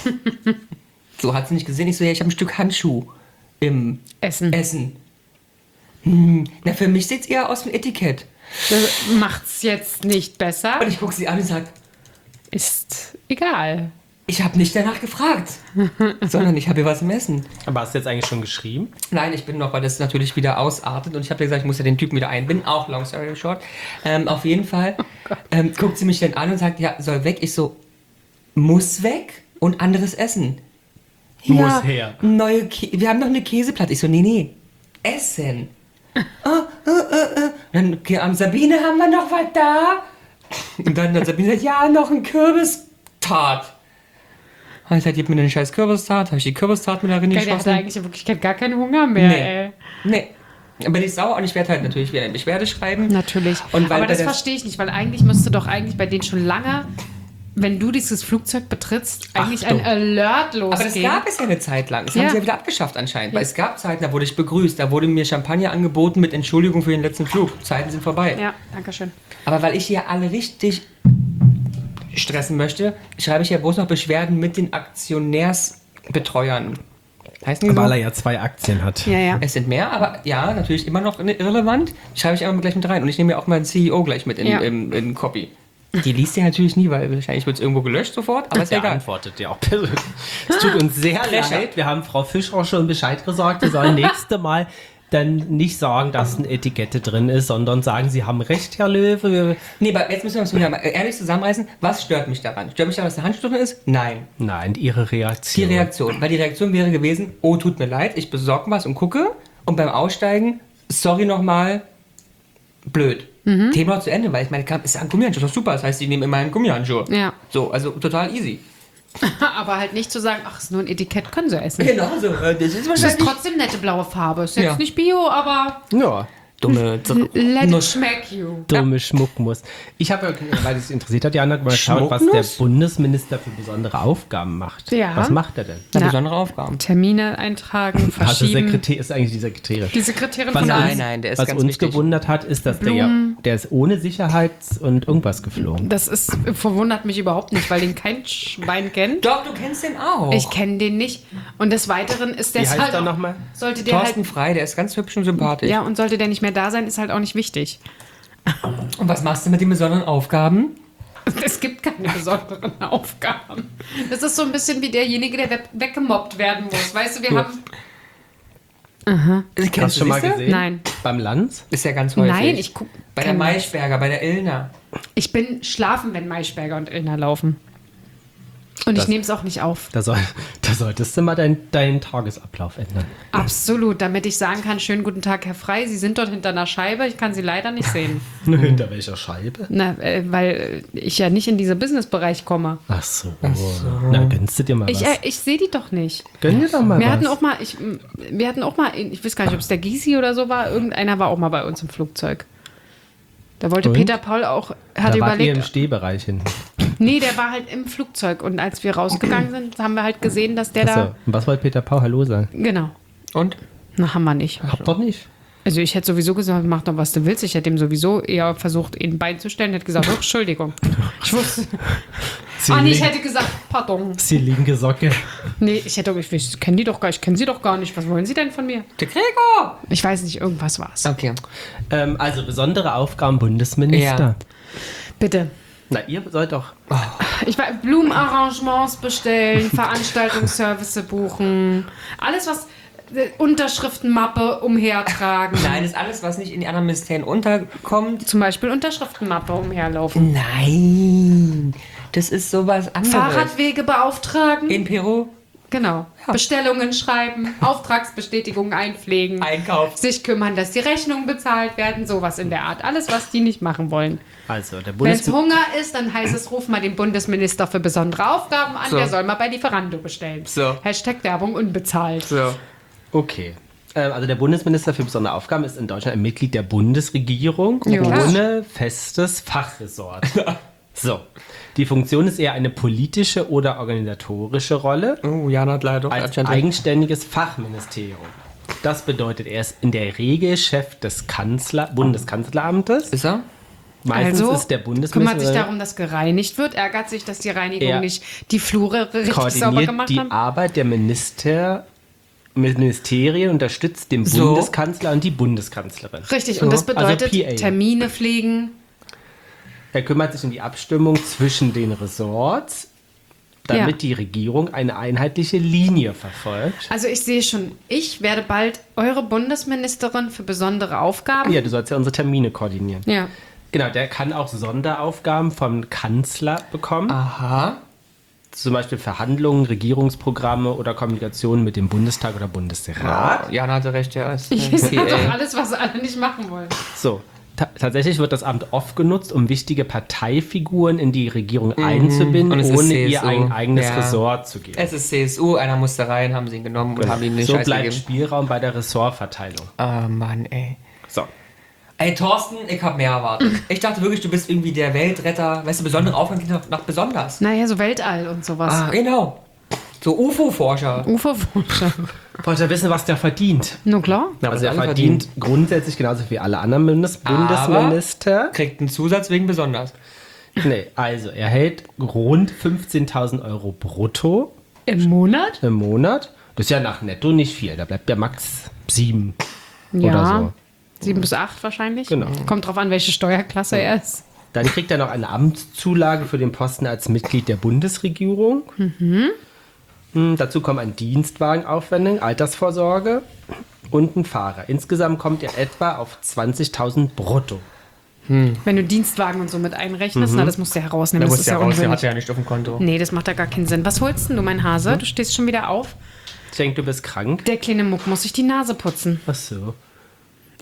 So, hat sie nicht gesehen. Ich so, ja, ich habe ein Stück Handschuh im Essen. Essen. Hm, na, für mich sieht's eher aus wie ein Etikett. Das macht's jetzt nicht besser. Und ich gucke sie an und sage, Ist egal. ich habe nicht danach gefragt, sondern ich habe hier was im Essen. Aber hast du jetzt eigentlich schon geschrieben? Nein, ich bin noch, weil das natürlich wieder ausartet und ich habe ja gesagt, ich muss ja den Typen wieder einbinden, auch long story short. Ähm, auf jeden Fall ähm, guckt sie mich dann an und sagt, ja, soll weg. Ich so, muss weg und anderes Essen. Muss her. Neue Kä wir haben noch eine Käseplatte. Ich so, nee, nee, Essen. Oh, oh, oh, oh. Dann, okay, am Sabine, haben wir noch was da? Und dann hat Sabine gesagt, ja, noch ein Kürbistart. Und ich gesagt, gib mir eine scheiß Kürbistart. Habe ich die Kürbistart mit darin Geil, der hatte geschossen? eigentlich in Wirklichkeit gar keinen Hunger mehr, Nee. ey. Nee. Dann bin ich sauer und ich werde halt natürlich wieder eine Beschwerde schreiben. Natürlich. Und weil Aber das bei der- verstehe ich nicht, weil eigentlich müsste doch eigentlich bei denen schon lange, wenn du dieses Flugzeug betrittst, eigentlich Achtung. ein Alert losgehen. Aber das gab es ja eine Zeit lang. Das Ja. haben sie ja wieder abgeschafft anscheinend. Weil es gab Zeiten, da wurde ich begrüßt. Da wurde mir Champagner angeboten mit Entschuldigung für den letzten Flug. Zeiten sind vorbei. Ja, danke schön. Aber weil ich hier alle richtig stressen möchte, schreibe ich ja bloß noch Beschwerden mit den Aktionärsbetreuern. Heißen die so? Weil er ja zwei Aktien hat. Ja, ja. Es sind mehr, aber ja, natürlich immer noch irrelevant. Schreibe ich einfach gleich mit rein. Und ich nehme ja auch meinen C E O gleich mit in, Ja. in, in Copy. Die liest ja natürlich nie, weil wahrscheinlich wird es irgendwo gelöscht sofort, aber ist ja Der egal. antwortet ja auch persönlich. Es tut uns sehr Pressure. leid. Wir haben Frau Fisch auch schon Bescheid gesagt. Wir sollen nächste Mal dann nicht sagen, dass eine Etikette drin ist, sondern sagen, Sie haben recht, Herr Löwe. Wir Nee, aber jetzt müssen wir uns wieder mal ehrlich zusammenreißen. Was stört mich daran? Stört mich daran, dass der Handschuh drin ist? Nein. Nein, Ihre Die Reaktion. Reaktion. Weil die Reaktion wäre gewesen, oh, tut mir leid, ich besorge was und gucke. Und beim Aussteigen, sorry nochmal, blöd. Thema zu Ende, weil ich meine, es ist ein Gummihandschuh, das ist doch super. Das heißt, die nehmen immer einen Gummihandschuh. Ja. So, also total easy. Aber halt nicht zu sagen, ach, ist nur ein Etikett, können sie essen. Genau so. Das ist Das ist wahrscheinlich... trotzdem nette blaue Farbe. Ist jetzt Ja. nicht Bio, aber Ja, Dumme let it Nuss. schmeck you. dumme Schmuckmus. Ich habe, weil es interessiert hat, Jana, mal geschaut, was der Schmucknuss? Bundesminister für besondere Aufgaben macht. Ja. Was macht er denn? Na, Na. besondere Aufgaben. Termine eintragen, Also verschieben. Sekretär ist eigentlich die Sekretärin. Die Sekretärin Was von Nein, uns. nein, der ist Was ganz uns wichtig. gewundert hat, ist, dass der ja, der ist ohne Sicherheits- und irgendwas geflogen. Das ist, verwundert mich überhaupt nicht, weil den kein Schwein kennt. Doch, du kennst den auch. Ich kenne den nicht. Und des Weiteren ist der Wie heißt halt er auch- nochmal? Sollte der Thorsten halt, Frey, der ist ganz hübsch und sympathisch. ja, und sollte der nicht mehr da sein, ist halt auch nicht wichtig. Und was machst du mit den besonderen Aufgaben? Es gibt keine besonderen Aufgaben. Das ist so ein bisschen wie derjenige, der we- weggemobbt werden muss. Weißt du, wir Ja. haben... Kennst Hast du schon mal siehste? gesehen? Nein. Beim Lanz? Ist ja ganz häufig. Nein, ich guck. Bei der kenn- Maischberger, bei der Illner. Ich bin schlafen, wenn Maischberger und Illner laufen. Und ich Das- nehme es auch nicht auf. Da, soll, da solltest du mal deinen deinen Tagesablauf ändern. Absolut, damit ich sagen kann, schönen guten Tag, Herr Frey, Sie sind dort hinter einer Scheibe, ich kann Sie leider nicht sehen. Hinter welcher Scheibe? Na, äh, weil ich ja nicht in diesen Businessbereich komme. Ach so. Na, gönnst du dir mal Ich, was? äh, ich sehe die doch nicht. Gönn dir doch mal Wir was. hatten auch mal, ich, wir hatten auch mal, ich weiß gar nicht, ob es der Gysi oder so war, irgendeiner war auch mal bei uns im Flugzeug. Da wollte Und? Peter Paul auch, da hat wart ihr im überlegt, Stehbereich hinten. nee, der war halt im Flugzeug und als wir rausgegangen sind, haben wir halt gesehen, dass der Achso. da, Und was wollte Peter Paul Hallo sagen? genau, Und? na, haben wir nicht. Hab doch nicht. Also ich hätte sowieso gesagt, mach doch, was du willst. Ich hätte ihm sowieso eher versucht, ihn beizustellen. Hätte gesagt, oh, Entschuldigung. Ich wusste. Sie, Ah, nee, ich lin- hätte gesagt, pardon. sie linke Socke. Nee, ich hätte, ich, ich kenne die doch gar nicht. Ich kenne sie doch gar nicht. Was wollen sie denn von mir? Der Gregor! Ich weiß nicht, irgendwas war's. Okay. Ähm, also besondere Aufgaben Bundesminister. Ja. Bitte. Na, ihr sollt doch. Ich weiß, Blumenarrangements bestellen, Veranstaltungsservice buchen, alles was, äh, Unterschriftenmappe umhertragen. Nein, das ist alles, was nicht in die anderen Ministerien unterkommt. Zum Beispiel Unterschriftenmappe umherlaufen. Nein, das ist sowas anderes. Fahrradwege beauftragen. In Peru? Genau. Bestellungen schreiben, Auftragsbestätigungen einpflegen, Einkauf. sich kümmern, dass die Rechnungen bezahlt werden, sowas in der Art. Alles, was die nicht machen wollen. Also, der Wenn es Bundesminister. Hunger ist, dann heißt es, ruf mal den Bundesminister für besondere Aufgaben an, So. der soll mal bei Lieferando bestellen. So. Hashtag Werbung unbezahlt. So. Okay. Ähm, Also der Bundesminister für besondere Aufgaben ist in Deutschland ein Mitglied der Bundesregierung Ja. ohne festes Fachressort. So. Die Funktion ist eher eine politische oder organisatorische Rolle Oh, Jana hat leider doch als anscheinend- eigenständiges Fachministerium. Das bedeutet, er ist in der Regel Chef des Kanzler, Bundeskanzleramtes. Ist er? Meistens Also ist der kümmert sich Bundesminister darum, dass gereinigt wird, ärgert sich, dass die Reinigung Er nicht die Flure richtig sauber koordiniert gemacht die haben. Arbeit der Minister, Ministerien, unterstützt den So. Bundeskanzler und die Bundeskanzlerin. Richtig, So. und das bedeutet Also P A. Termine pflegen. Er kümmert sich um die Abstimmung zwischen den Ressorts, damit Ja. die Regierung eine einheitliche Linie verfolgt. Also ich sehe schon, ich werde bald eure Bundesministerin für besondere Aufgaben. Ja, du sollst ja unsere Termine koordinieren. Ja. Genau, der kann auch Sonderaufgaben vom Kanzler bekommen. Aha. Zum Beispiel Verhandlungen, Regierungsprogramme oder Kommunikation mit dem Bundestag oder Bundesrat. Jana hatte recht, ja. Ist Ich ein sage doch P A. alles, was alle nicht machen wollen. So. Ta tatsächlich wird das Amt oft genutzt, um wichtige Parteifiguren in die Regierung einzubinden, Und es ist ohne C S U. ihr ein eigenes Ja. Ressort zu geben. Es ist C S U, einer musste rein, haben sie ihn genommen und haben ihm den so Scheiß bleibt gegeben. Spielraum bei der Ressortverteilung. Ah, Mann, ey. So. Ey, Thorsten, ich hab mehr erwartet. Ich dachte wirklich, du bist irgendwie der Weltretter. Weißt du, besondere Aufgaben klingt nach, nach besonders. Naja, so Weltall und sowas. Ah, genau. So U F O-Forscher. U F O-Forscher. Wollt ihr wissen, was der verdient? Nur klar. Also er alle verdient grundsätzlich genauso wie alle anderen Bundes Bundesminister. Kriegt einen Zusatz wegen besonders. Nee, also er hält rund fünfzehntausend Euro brutto Im Monat? im Monat. Das ist ja nach netto nicht viel. Da bleibt ja max sieben Ja. oder so. Sieben bis acht wahrscheinlich. Genau. Kommt drauf an, welche Steuerklasse er ist. Dann kriegt er noch eine Amtszulage für den Posten als Mitglied der Bundesregierung. Mhm. Dazu kommen ein Dienstwagenaufwendung, Altersvorsorge und ein Fahrer. Insgesamt kommt er etwa auf zwanzigtausend brutto. Wenn du Dienstwagen und so mit einrechnest, na, das musst du ja herausnehmen. Das ist ja unsinnig. ja nicht auf dem Konto. Nee, das macht ja gar keinen Sinn. Was holst denn du, mein Hase? Du stehst schon wieder auf. Ich denke, du bist krank. Der kleine Muck muss sich die Nase putzen. Ach so.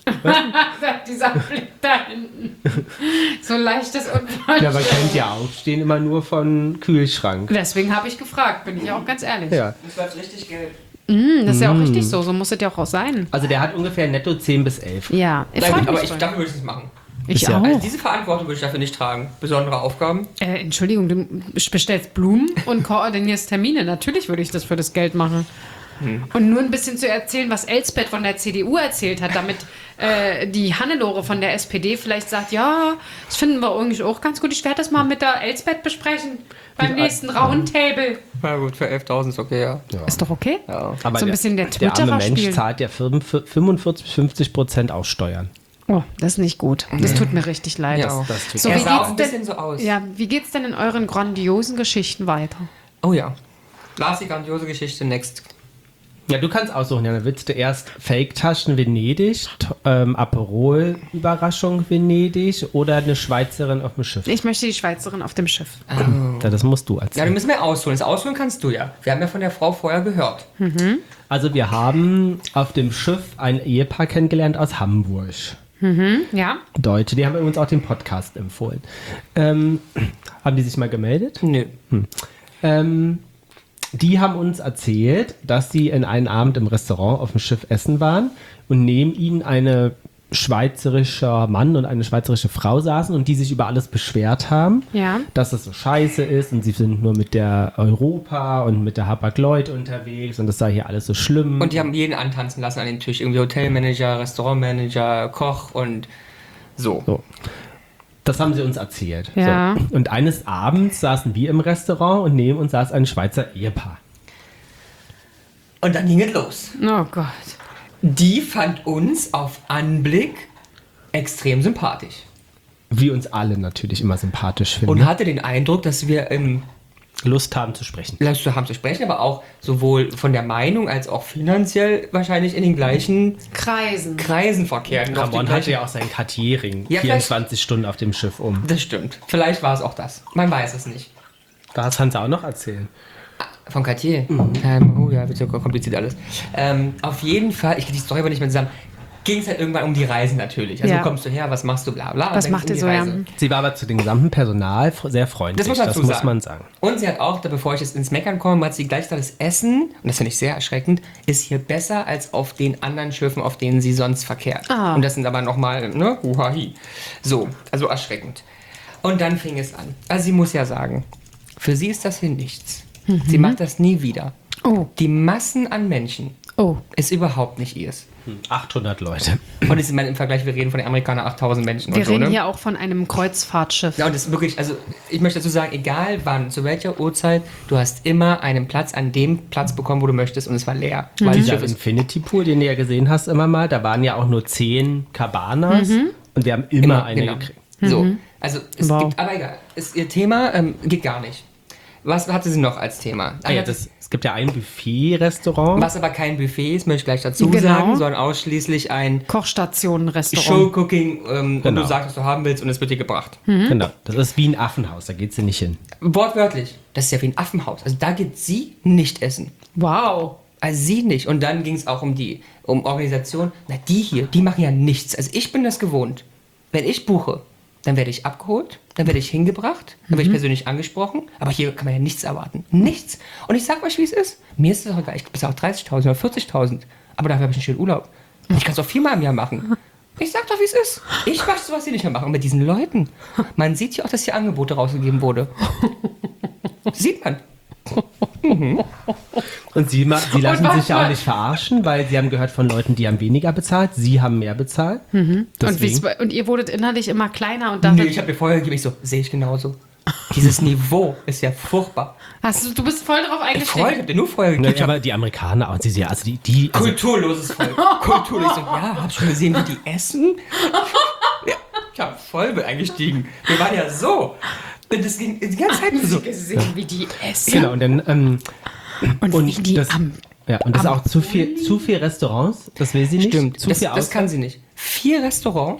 Dieser Blick da hinten. So leichtes Unverständnis. Ja, aber kennt ja aufstehen immer nur von Kühlschrank. Deswegen habe ich gefragt, bin ich auch ganz ehrlich. Ja. Das läuft richtig Geld. Mm, das ist ja auch richtig so, so muss es ja auch sein. Also der hat ungefähr netto zehn bis elf. Ja, ich Nein, freue gut, aber mich. ich, voll. dafür würde ich es nicht machen. Ich Ist ja- auch. Also diese Verantwortung würde ich dafür nicht tragen. Besondere Aufgaben. Äh, Entschuldigung, du bestellst Blumen und koordinierst Termine. Natürlich würde ich das für das Geld machen. Hm. Und nur ein bisschen zu erzählen, was Elsbeth von der C D U erzählt hat, damit äh, die Hannelore von der S P D vielleicht sagt, ja, das finden wir eigentlich auch ganz gut. Ich werde das mal mit der Elsbeth besprechen beim Wie- nächsten Roundtable. Na gut, für elftausend ist okay, ja. Ist doch okay? ja. Aber So ein der, bisschen der der arme Twitterer Mensch spielen. zahlt ja fünfundvierzig bis fünfzig Prozent aus Steuern. Oh, das ist nicht gut. Das tut mir richtig leid. Ja, auch. Das tut So, er wie sah auch geht's ein denn- bisschen so aus. Ja, wie geht's denn in euren grandiosen Geschichten weiter? Oh ja. Lars, die grandiose Geschichte, next. Ja, du kannst aussuchen, ja, dann willst du erst Fake-Taschen Venedig, t- ähm, Aperol-Überraschung Venedig oder eine Schweizerin auf dem Schiff. Ich möchte die Schweizerin auf dem Schiff. Ja, das musst du Ja, du erzählen. müssen wir ausholen. Das Ausholen kannst du ja. Wir haben ja von der Frau vorher gehört. Also wir haben auf dem Schiff ein Ehepaar kennengelernt aus Hamburg. Ja? Deutsche, die haben übrigens auch den Podcast empfohlen. Ähm, haben die sich mal gemeldet? Nö. Ähm, die haben uns erzählt, dass sie in einem Abend im Restaurant auf dem Schiff essen waren und neben ihnen eine schweizerischer Mann und eine schweizerische Frau saßen und die sich über alles beschwert haben, Ja. dass es so scheiße ist und sie sind nur mit der Europa und mit der Hapag-Lloyd unterwegs und das sei hier alles so schlimm. Und die haben jeden antanzen lassen an den Tisch. Irgendwie Hotelmanager, Restaurantmanager, Koch und so. So. Das haben sie uns erzählt. Ja. So. Und eines Abends saßen wir im Restaurant und neben uns saß ein Schweizer Ehepaar. Und dann ging es los. Oh Gott. Die fand uns auf Anblick extrem sympathisch. Wie uns alle natürlich immer sympathisch finden. Und hatte den Eindruck, dass wir im Lust haben zu sprechen. Lust haben zu sprechen, aber auch sowohl von der Meinung als auch finanziell wahrscheinlich in den gleichen Kreisen. Kreisen verkehren. Auf die Ramon hatte gleiche- ja auch seinen Cartier-Ring Ja, vierundzwanzig Stunden auf dem Schiff um. Das stimmt. Vielleicht war es auch das. Man weiß es nicht. Das kannst du auch noch erzählen. Von Cartier. Ähm, oh ja, wird so kompliziert alles. Ähm, auf jeden Fall, ich kriege die Story aber nicht mehr zusammen, ging es halt irgendwann um die Reisen natürlich. Also Ja. wo kommst du her, was machst du, bla bla. Und Was dann macht ging's ihr um die so, ja? Reise. Sie war aber zu dem gesamten Personal fr- sehr freundlich. Das muss man dazu muss sagen. man sagen. Und sie hat auch, da, bevor ich jetzt ins Meckern komme, hat sie gleich gesagt, das Essen, und das finde ich sehr erschreckend, ist hier besser als auf den anderen Schiffen, auf denen sie sonst verkehrt. Ah. Und das sind aber nochmal, ne, huhahi. So, also erschreckend. Und dann fing es an. Also sie muss ja sagen, für sie ist das hier nichts. Sie macht das nie wieder. Oh. Die Massen an Menschen Oh. ist überhaupt nicht ihrs. achthundert Leute. Und das ist im Vergleich, wir reden von den Amerikanern achttausend Menschen Wir und so, reden ne? hier auch von einem Kreuzfahrtschiff. Ja, und das ist wirklich, also ich möchte dazu sagen, egal wann, zu welcher Uhrzeit, du hast immer einen Platz an dem Platz bekommen, wo du möchtest und es war leer. Weil das Dieser Schiff ist Infinity Pool, den du ja gesehen hast immer mal, da waren ja auch nur zehn Cabanas und wir haben immer, immer eine genau. gekriegt. So, also es Wow. gibt, aber egal, ist, ihr Thema ähm, geht gar nicht. Was hatte sie noch als Thema? Ah, ja, das, es gibt ja ein Buffet-Restaurant. Was aber kein Buffet ist, möchte ich gleich dazu Genau. sagen, sondern ausschließlich ein Kochstationen-Restaurant. Showcooking ähm, und Genau. du sagst, was du haben willst und es wird dir gebracht. Genau, das ist wie ein Affenhaus, da geht sie nicht hin. Wortwörtlich, das ist ja wie ein Affenhaus. Also da geht sie nicht essen. Wow. Also sie nicht. Und dann ging es auch um die um Organisation. Na, die hier, die machen ja nichts. Also ich bin das gewohnt. Wenn ich buche, dann werde ich abgeholt, dann werde ich hingebracht, dann werde ich persönlich angesprochen. Aber hier kann man ja nichts erwarten. Nichts. Und ich sag euch, wie es ist. Mir ist es auch egal. Ich bezahle auch dreißigtausend oder vierzigtausend. Aber dafür habe ich einen schönen Urlaub. Und ich kann es auch viermal im Jahr machen. Ich sag doch, wie es ist. Ich möchte sowas hier nicht mehr machen. Und mit diesen Leuten. Man sieht ja auch, dass hier Angebote rausgegeben wurde. Sieht man. Und sie, ma- sie lassen was sich ja auch war- nicht verarschen, weil sie haben gehört von Leuten, die haben weniger bezahlt, sie haben mehr bezahlt. Und, Deswegen, wie, und ihr wurdet innerlich immer kleiner und Nö, dafür. ich habe mir vorher gegeben, ich so, sehe ich genauso. Dieses Niveau ist ja furchtbar. Hast du, du bist voll drauf Vorher, ich eingestiegen. hab dir nur vorher ne, gegeben. aber die Amerikaner, auch, sie, also die, die also, Kulturloses Volk. Kulturlos. Ich so, ja, hab schon gesehen, wie die essen. Ja, ich hab voll mit eingestiegen. Wir waren ja so. Und das ging die ganze Zeit so. Gesehen, wie die essen. genau, und dann, ähm, Und, und wie die das, am. ja, und das ist am auch zu viel, zu viel Restaurants, das will sie nicht. Stimmt, zu das, viel das Auswahl. kann sie nicht. Vier Restaurants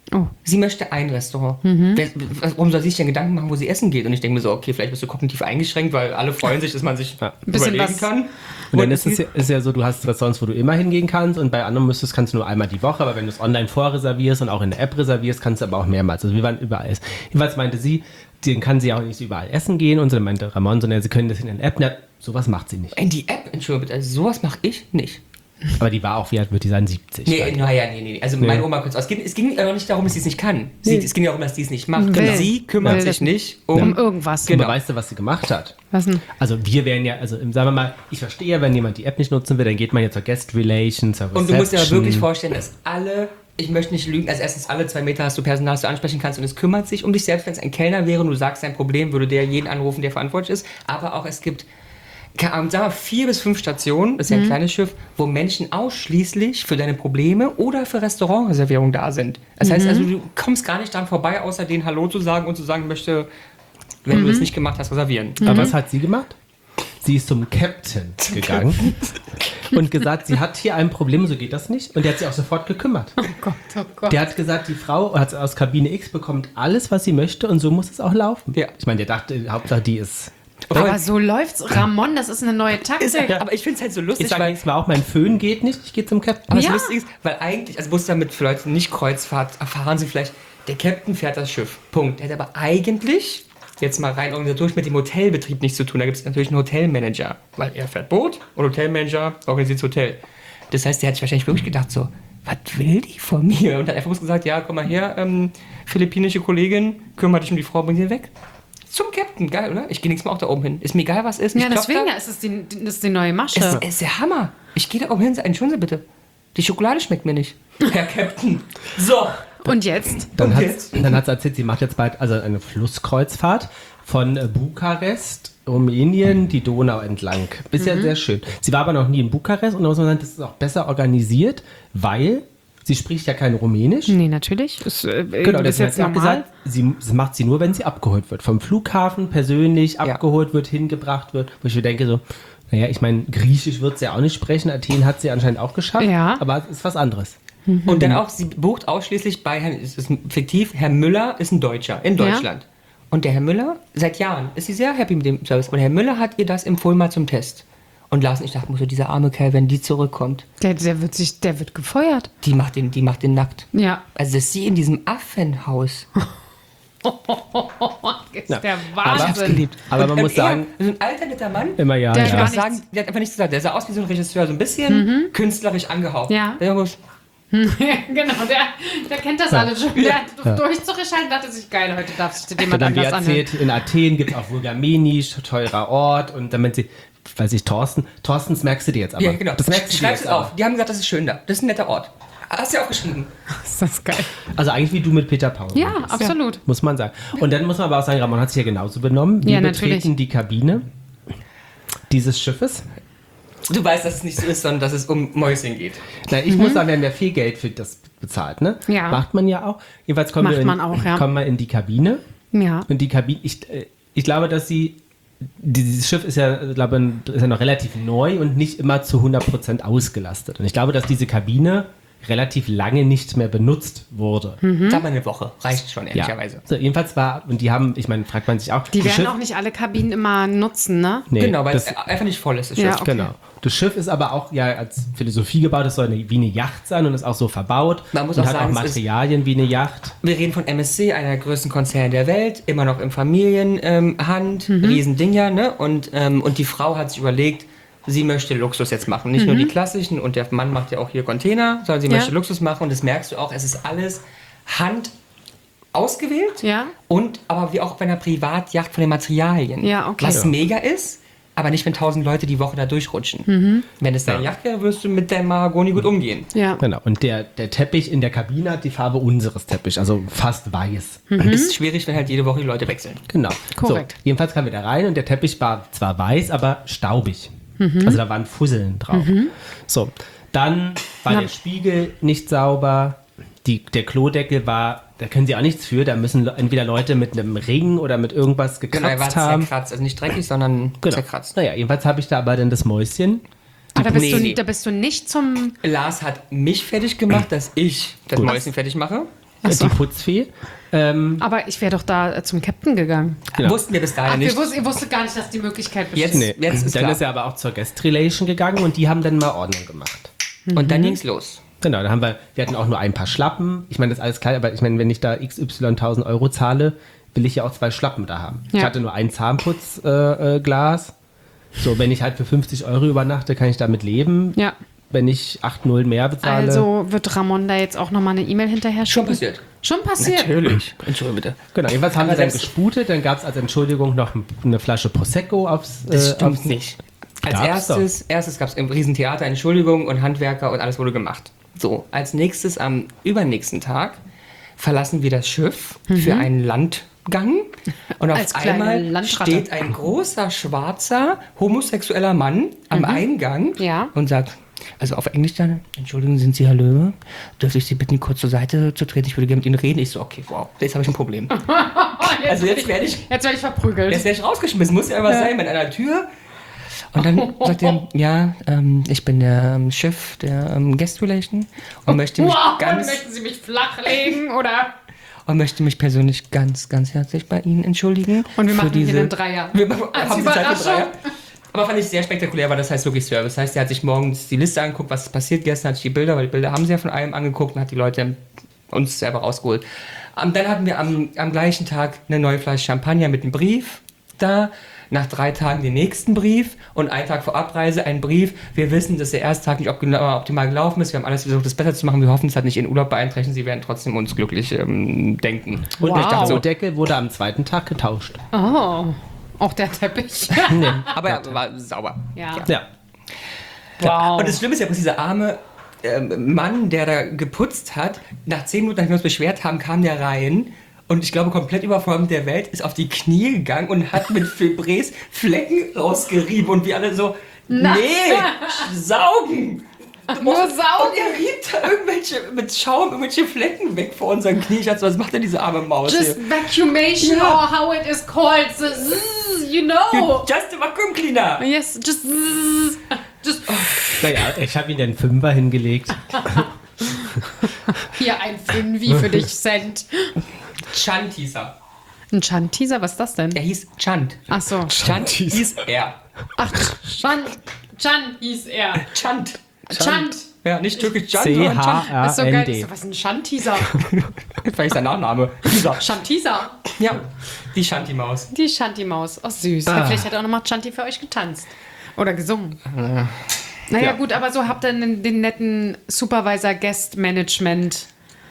Oh. Sie möchte ein Restaurant. Wer, warum soll sie sich denn Gedanken machen, wo sie essen geht? Und ich denke mir so, okay, vielleicht bist du kognitiv eingeschränkt, weil alle freuen sich, dass man sich Ja. Bisschen überlegen was- kann. Und dann ist es ja, ist ja so, du hast Restaurants, wo du immer hingehen kannst und bei anderen müsstest, kannst du nur einmal die Woche, aber wenn du es online vorreservierst und auch in der App reservierst, kannst du aber auch mehrmals. Also wir waren überall essen. Jedenfalls meinte sie, dann kann sie auch nicht überall essen gehen und so, dann meinte Ramon, sondern sie können das in der App. Na, sowas macht sie nicht. In die App, Entschuldigung, bitte, also sowas mache ich nicht. Aber die war auch, wie alt wird die sein? siebzig. Nee, naja, nee, nee. Also meine Oma kurz aus. Es ging, es ging aber nicht darum, dass sie es nicht kann. Sie, es ging darum, dass sie es nicht macht. Will. Sie kümmert Will sich das nicht um... Um irgendwas. Genau. Aber weißt du, was sie gemacht hat? Was denn? Also wir wären ja, also sagen wir mal, ich verstehe ja, wenn jemand die App nicht nutzen will, dann geht man ja zur Guest Relation, zur Reception. Und du musst dir aber wirklich vorstellen, dass alle, ich möchte nicht lügen, also erstens alle zwei Meter hast du Personal, das du ansprechen kannst und es kümmert sich um dich selbst. Wenn es ein Kellner wäre und du sagst dein Problem, würde der jeden anrufen, der verantwortlich ist. Aber auch es gibt, keine Ahnung, sagen wir vier bis fünf Stationen, das ist ja ein kleines Schiff, wo Menschen ausschließlich für deine Probleme oder für Restaurantreservierungen da sind. Das heißt also, du kommst gar nicht dran vorbei, außer denen Hallo zu sagen und zu sagen, ich möchte, wenn du das nicht gemacht hast, reservieren. Aber was hat sie gemacht? Sie ist zum Captain gegangen und gesagt, sie hat hier ein Problem, so geht das nicht. Und der hat sich auch sofort gekümmert. Oh Gott, oh Gott. Der hat gesagt, die Frau hat aus Kabine X bekommt alles, was sie möchte und so muss es auch laufen. Ja. Ich meine, der dachte, Hauptsache die ist... Aber so läuft's. Ramon, das ist eine neue Taktik. Aber ich finde es halt so lustig, Ich sage weil... nächstes Mal auch, mein Föhn geht nicht, ich gehe zum Captain. Aber Ja. das Lustige ist, weil eigentlich, also Bus damit für Leute, die nicht Kreuzfahrt erfahren, sie vielleicht, der Captain fährt das Schiff. Punkt. Der hat aber eigentlich, jetzt mal rein organisatorisch, mit dem Hotelbetrieb nichts zu tun. Da gibt es natürlich einen Hotelmanager, weil er fährt Boot und Hotelmanager organisiert das Hotel. Das heißt, der hat sich wahrscheinlich wirklich gedacht so, was will die von mir? Und hat einfach bloß gesagt, ja, komm mal her, ähm, philippinische Kollegin, kümmere dich um die Frau, bring sie weg. Zum Captain, geil, oder? Ich gehe nächstes Mal auch da oben hin. Ist mir egal, was ist. Ich Ja, klopf deswegen da. ja, ist es die, das ist die neue Masche. Es ist der Hammer. Ich gehe da oben hin, entschuldigen Sie bitte. Die Schokolade schmeckt mir nicht. Herr Captain. So. Und jetzt? Dann Und hat jetzt? dann hat's erzählt, sie macht jetzt bald also eine Flusskreuzfahrt von äh, Bukarest, Rumänien, die Donau entlang. Bisher sehr schön. Sie war aber noch nie in Bukarest und da muss man sagen, das ist auch besser organisiert, weil sie spricht ja kein Rumänisch. Nee, natürlich. Das äh, Genau, ist deswegen jetzt hat sie auch normal. gesagt, sie, das macht sie nur, wenn sie abgeholt wird. Vom Flughafen persönlich abgeholt wird, hingebracht wird. Wo ich mir denke so, naja, ich meine, Griechisch wird sie ja auch nicht sprechen. Athen hat sie anscheinend auch geschafft. Ja. Aber es ist was anderes. Und dann auch, sie bucht ausschließlich bei Herrn, es ist fiktiv, Herr Müller ist ein Deutscher in Deutschland. Und der Herr Müller, seit Jahren, ist sie sehr happy mit dem Service. Und Herr Müller hat ihr das empfohlen mal zum Test. Und Lars und ich dachten, so dieser arme Kerl, wenn die zurückkommt, Der, der, wird sich, der wird gefeuert. die macht den, die macht den nackt. Ja. Also dass sie in diesem Affenhaus. Ist Ja. der Aber- Wahnsinn. Aber man Und muss er, sagen, so ein alter netter Mann. immer ja. Der Ich ja. muss gar sagen, der hat einfach nichts gesagt. Der sah aus wie so ein Regisseur, so ein bisschen künstlerisch angehaucht. Ja. Der muss, genau, der, der kennt das alles schon. Der hat durchzureschalten, dachte sich, geil, heute darf sich das jemand Dann wie anders anhören. erzählt, in Athen gibt es auch Vulgameni, teurer Ort. Und damit sie, weiß ich, Thorsten, Thorstens merkst du dir jetzt aber. ja, genau. Das merkst du dir Schreib's jetzt es auf. aber. Die haben gesagt, das ist schön da. Das ist ein netter Ort. Hast du ja aufgeschrieben. Ist das geil. Also eigentlich wie du mit Peter Paul. Ja, absolut. Muss man sagen. Und dann muss man aber auch sagen, Ramon hat sich ja genauso benommen. Wir Ja, betreten natürlich. die Kabine dieses Schiffes. Du weißt, dass es nicht so ist, sondern dass es um Mäuschen geht. Na, ich muss sagen, wir haben ja viel Geld für das bezahlt, ne? Ja. Macht man ja auch. Jedenfalls kommen, Macht wir in, man auch, ja. kommen wir in die Kabine. Ja. Und die Kabine, ich, äh, ich glaube, dass sie, dieses Schiff ist ja, ich glaube, ist ja noch relativ neu und nicht immer zu hundert Prozent ausgelastet. Und ich glaube, dass diese Kabine relativ lange nicht mehr benutzt wurde. Sag mal eine Woche. Reicht schon, Ja. ehrlicherweise. So, jedenfalls war, und die haben, ich meine, fragt man sich auch, Die das werden Schiff- auch nicht alle Kabinen immer nutzen, ne? Nee, Genau, weil das, es einfach nicht voll ist. Das Ja, Schiff. okay. genau. Das Schiff ist aber auch ja als Philosophie gebaut, es soll eine, wie eine Yacht sein und ist auch so verbaut. Man muss und auch hat sagen, auch es ist- Materialien wie eine Yacht. Wir reden von M S C, einer der größten Konzerne der Welt, immer noch im Familienhand, ähm, Hand, Riesending ja, ne? Und, ähm, und die Frau hat sich überlegt, sie möchte Luxus jetzt machen. Nicht nur die klassischen, und der Mann macht ja auch hier Container, sondern sie Ja. möchte Luxus machen und das merkst du auch, es ist alles Hand ausgewählt Ja. und aber wie auch bei einer Privatjacht von den Materialien. Ja, okay. Was Ja. mega ist, aber nicht, wenn tausend Leute die Woche da durchrutschen. Wenn es deine Yacht wäre, würdest du mit deinem Mahagoni gut umgehen. Ja. Genau. Und der, der Teppich in der Kabine hat die Farbe unseres Teppichs, also fast weiß. Ist schwierig, wenn halt jede Woche die Leute wechseln. Genau. Korrekt. So, jedenfalls kamen wir da rein und der Teppich war zwar weiß, aber staubig. Also da waren Fusseln drauf. So, dann war Na- der Spiegel nicht sauber. Die, der Klodeckel war, da können sie auch nichts für. Da müssen le- entweder Leute mit einem Ring oder mit irgendwas Genau, er war gekratzt haben. zerkratzt. Also nicht dreckig, sondern Genau. zerkratzt. Naja, jedenfalls habe ich da aber dann das Mäuschen. Ah, da, bist Nee, nee. du, da bist du nicht zum. Lars hat mich fertig gemacht, dass ich das Gut. Mäuschen fertig mache. Ach so. die Putzfee. Ähm, Aber ich wäre doch da äh, zum Captain gegangen. Genau. Wussten wir bis dahin Ach, nicht. wir wussten, ihr wusstet gar nicht, dass die Möglichkeit besteht. Jetzt- nee. Jetzt ist dann klar. ist er aber auch zur Guest Relation gegangen und die haben dann mal Ordnung gemacht. Und dann ging's los. Genau, da haben wir, wir hatten auch nur ein paar Schlappen. Ich meine, das ist alles klar, aber ich meine, wenn ich da X Y tausend Euro zahle, will ich ja auch zwei Schlappen da haben. Ja. Ich hatte nur ein Zahnputzglas. Äh, äh, Glas. So, wenn ich halt für fünfzig Euro übernachte, kann ich damit leben. Ja. Wenn ich acht Null mehr bezahle. Also wird Ramon da jetzt auch nochmal eine E-Mail hinterher Schon schicken? passiert. Schon passiert? Natürlich. Entschuldigung bitte. Genau, jedenfalls haben Aber wir dann selbst- gesputet, dann gab es als Entschuldigung noch eine Flasche Prosecco aufs... Das äh, stimmt aufs nicht. Als Gab's erstes, erstes gab es im Riesentheater Entschuldigung und Handwerker und alles wurde gemacht. So, als nächstes am übernächsten Tag verlassen wir das Schiff für einen Landgang und auf Als kleine einmal Landratte. steht ein großer, schwarzer, homosexueller Mann am Eingang Ja. und sagt, also auf Englisch dann, Entschuldigung, sind Sie Herr Löwe? Dürfte ich Sie bitten, kurz zur Seite zu treten? Ich würde gerne mit Ihnen reden. Ich so, okay, wow, jetzt habe ich ein Problem. Also jetzt werde ich Jetzt werde ich verprügelt. Jetzt werde ich rausgeschmissen, muss ja irgendwas sein mit einer Tür. Und dann sagt er, ja, ähm, ich bin der ähm, Chef der ähm, Guest Relation und möchte mich Wow, ganz möchten Sie mich flachlegen, oder? und möchte mich persönlich ganz, ganz herzlich bei Ihnen entschuldigen. Und wir für machen hier diese, einen Dreier. Wir Als haben die Zeit für Überraschung. Dreier. Aber fand ich sehr spektakulär, weil das heißt wirklich Service. Das heißt, er hat sich morgens die Liste angeguckt, was ist passiert. Gestern hatte ich die Bilder, weil die Bilder haben sie ja von allem angeguckt und hat die Leute uns selber rausgeholt. Und dann hatten wir am, am gleichen Tag eine neue Flasche Champagner mit einem Brief da. Nach drei Tagen den nächsten Brief und einen Tag vor Abreise ein Brief. Wir wissen, dass der erste Tag nicht optimal gelaufen ist. Wir haben alles versucht, das besser zu machen. Wir hoffen, es hat nicht Ihren Urlaub beeinträchtigt. Sie werden trotzdem uns glücklich ähm, denken. Und Wow. der Klodeckel wurde am zweiten Tag getauscht. Oh, auch der Teppich. Nee. Aber er war sauber. Ja. Ja. Wow. Und das Schlimme ist ja, dass dieser arme ähm, Mann, der da geputzt hat, nach zehn Minuten, nachdem wir uns beschwert haben, kam der rein und ich glaube, komplett überfordert mit der Welt, ist auf die Knie gegangen und hat mit Febrés Flecken rausgerieben und wir alle so, Na. nee, saugen. Du nur musst- saugen. Und er riebt da irgendwelche, mit Schaum irgendwelche Flecken weg vor unseren Knien. Ich dachte, so, was macht denn diese arme Maus Just hier? vacuumation Ja. or how it is called. The zzz, you know. Just a vacuum cleaner. Yes, just zzz. Just Naja, ich habe ihm den Fünfer hingelegt. hier ein Fünfi für dich, Cent. Chant hieß er. Ein Chanteaser, was ist das denn? Er hieß Chant. Ach so. Chant hieß er. Ach, Chan, Chan hieß er. Chant. Chant. Ja, nicht türkisch Chant, C sondern Chant. H Das ist so A geil. N D. Was ist ein Chanteaser? Vielleicht sein Nachname. Dieser. Chanteaser. Ja, die Shanti-Maus. Die Shanti-Maus. Oh, süß. Ja, vielleicht hat er auch nochmal Chanti für euch getanzt. Oder gesungen. Naja, Ja. gut, aber so habt ihr den, den netten Supervisor Guest Management.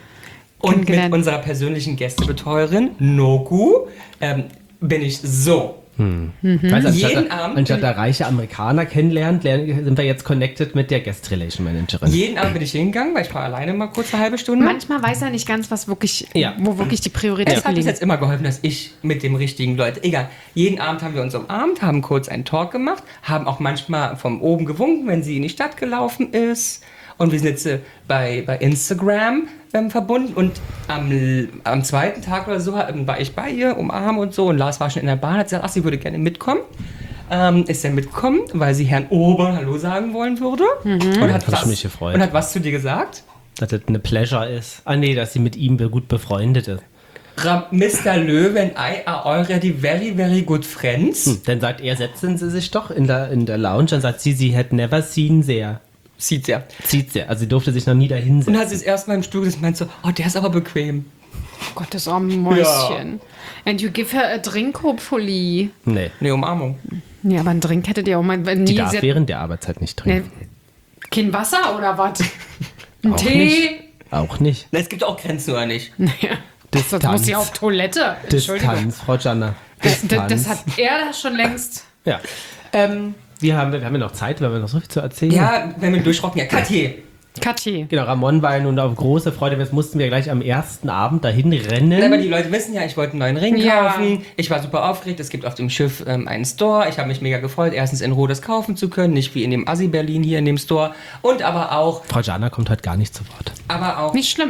Und mit Kennengelernt. unserer persönlichen Gästebetreuerin, Noku, ähm, bin ich so. Weißt, anstatt, Jeden da, Abend- anstatt da reiche Amerikaner kennenlernt, lernen, sind wir jetzt connected mit der Guest Relation Managerin. Jeden Abend bin ich hingegangen, weil ich war alleine mal kurz eine halbe Stunde. Manchmal weiß er nicht ganz, was wirklich, Ja. wo wirklich die Es Prioritäten hat bis liegen. jetzt immer geholfen, dass ich mit dem richtigen Leute, egal, jeden Abend haben wir uns umarmt, haben kurz einen Talk gemacht, haben auch manchmal von oben gewunken, wenn sie in die Stadt gelaufen ist. Und wir sind jetzt äh, bei, bei Instagram ähm, verbunden. Und am, am zweiten Tag oder so ähm, war ich bei ihr, umarmen und so. Und Lars war schon in der Bahn, hat gesagt, ach, sie würde gerne mitkommen. Ähm, ist er mitgekommen, weil sie Herrn Ober Hallo sagen wollen würde. Und hat Hab ich was, mich gefreut. Und hat was zu dir gesagt? Dass das eine Pleasure ist. Ah nee, dass sie mit ihm gut befreundet ist. Ra- Mister Löwe and I are already very, very good friends. Hm. Dann sagt er, setzen Sie sich doch in der, in der Lounge. Dann sagt sie, sie had never seen there. Sieht er. Zieht sie. Also sie durfte sich noch nie dahin Und setzen. hat sie das erste Mal im Stuhl gesessen und meint so, oh, der ist aber bequem. Gottes arme Mäuschen. And you give her a drink, hopefully. Nee, Nee, Umarmung. Ja, aber einen Drink hättet ihr auch mal. Wenn die nie, darf sie hat- während der Arbeitszeit nicht Ne, trinken. kein Wasser oder was? Ein Auch Tee? nicht. Auch nicht. Na, es gibt auch Grenzen, oder nicht? Naja. Das muss Distanz. sie auf Toilette. Entschuldigung. Distanz, Frau Janna. Das, Distanz. das, das hat er das schon längst. Ja. Ähm, wir haben, wir haben ja noch Zeit, wir haben ja noch so viel zu erzählen. Ja, wenn wir durchrocken, ja, Katje. Kathi. Genau, Ramon war ja nun auf große Freude. Jetzt mussten wir gleich am ersten Abend dahin rennen. Aber die Leute wissen ja, ich wollte einen neuen Ring Ja. kaufen. Ich war super aufgeregt. Es gibt auf dem Schiff ähm, einen Store. Ich habe mich mega gefreut, erstens in Ruhe das kaufen zu können. Nicht wie in dem Assi Berlin hier in dem Store. Und aber auch, Frau Jana kommt heute gar nicht zu Wort. aber auch, Nicht schlimm.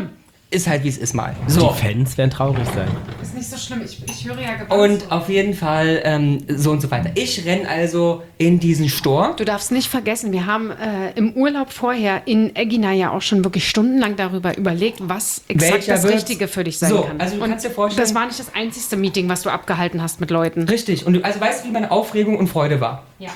ist halt wie es ist mal. So. Die Fans werden traurig sein. Ist nicht so schlimm, ich, ich höre ja gebannt. Und auf jeden Fall ähm, so und so weiter. Ich renne also in diesen Store. Du darfst nicht vergessen, wir haben äh, im Urlaub vorher in Egina ja auch schon wirklich stundenlang darüber überlegt, was exakt Welcher das wird's? Richtige für dich sein So, kann. also du und kannst dir vorstellen- das war nicht das einzigste Meeting, was du abgehalten hast mit Leuten. Richtig. Und du, also weißt du, wie meine Aufregung und Freude war? Ja.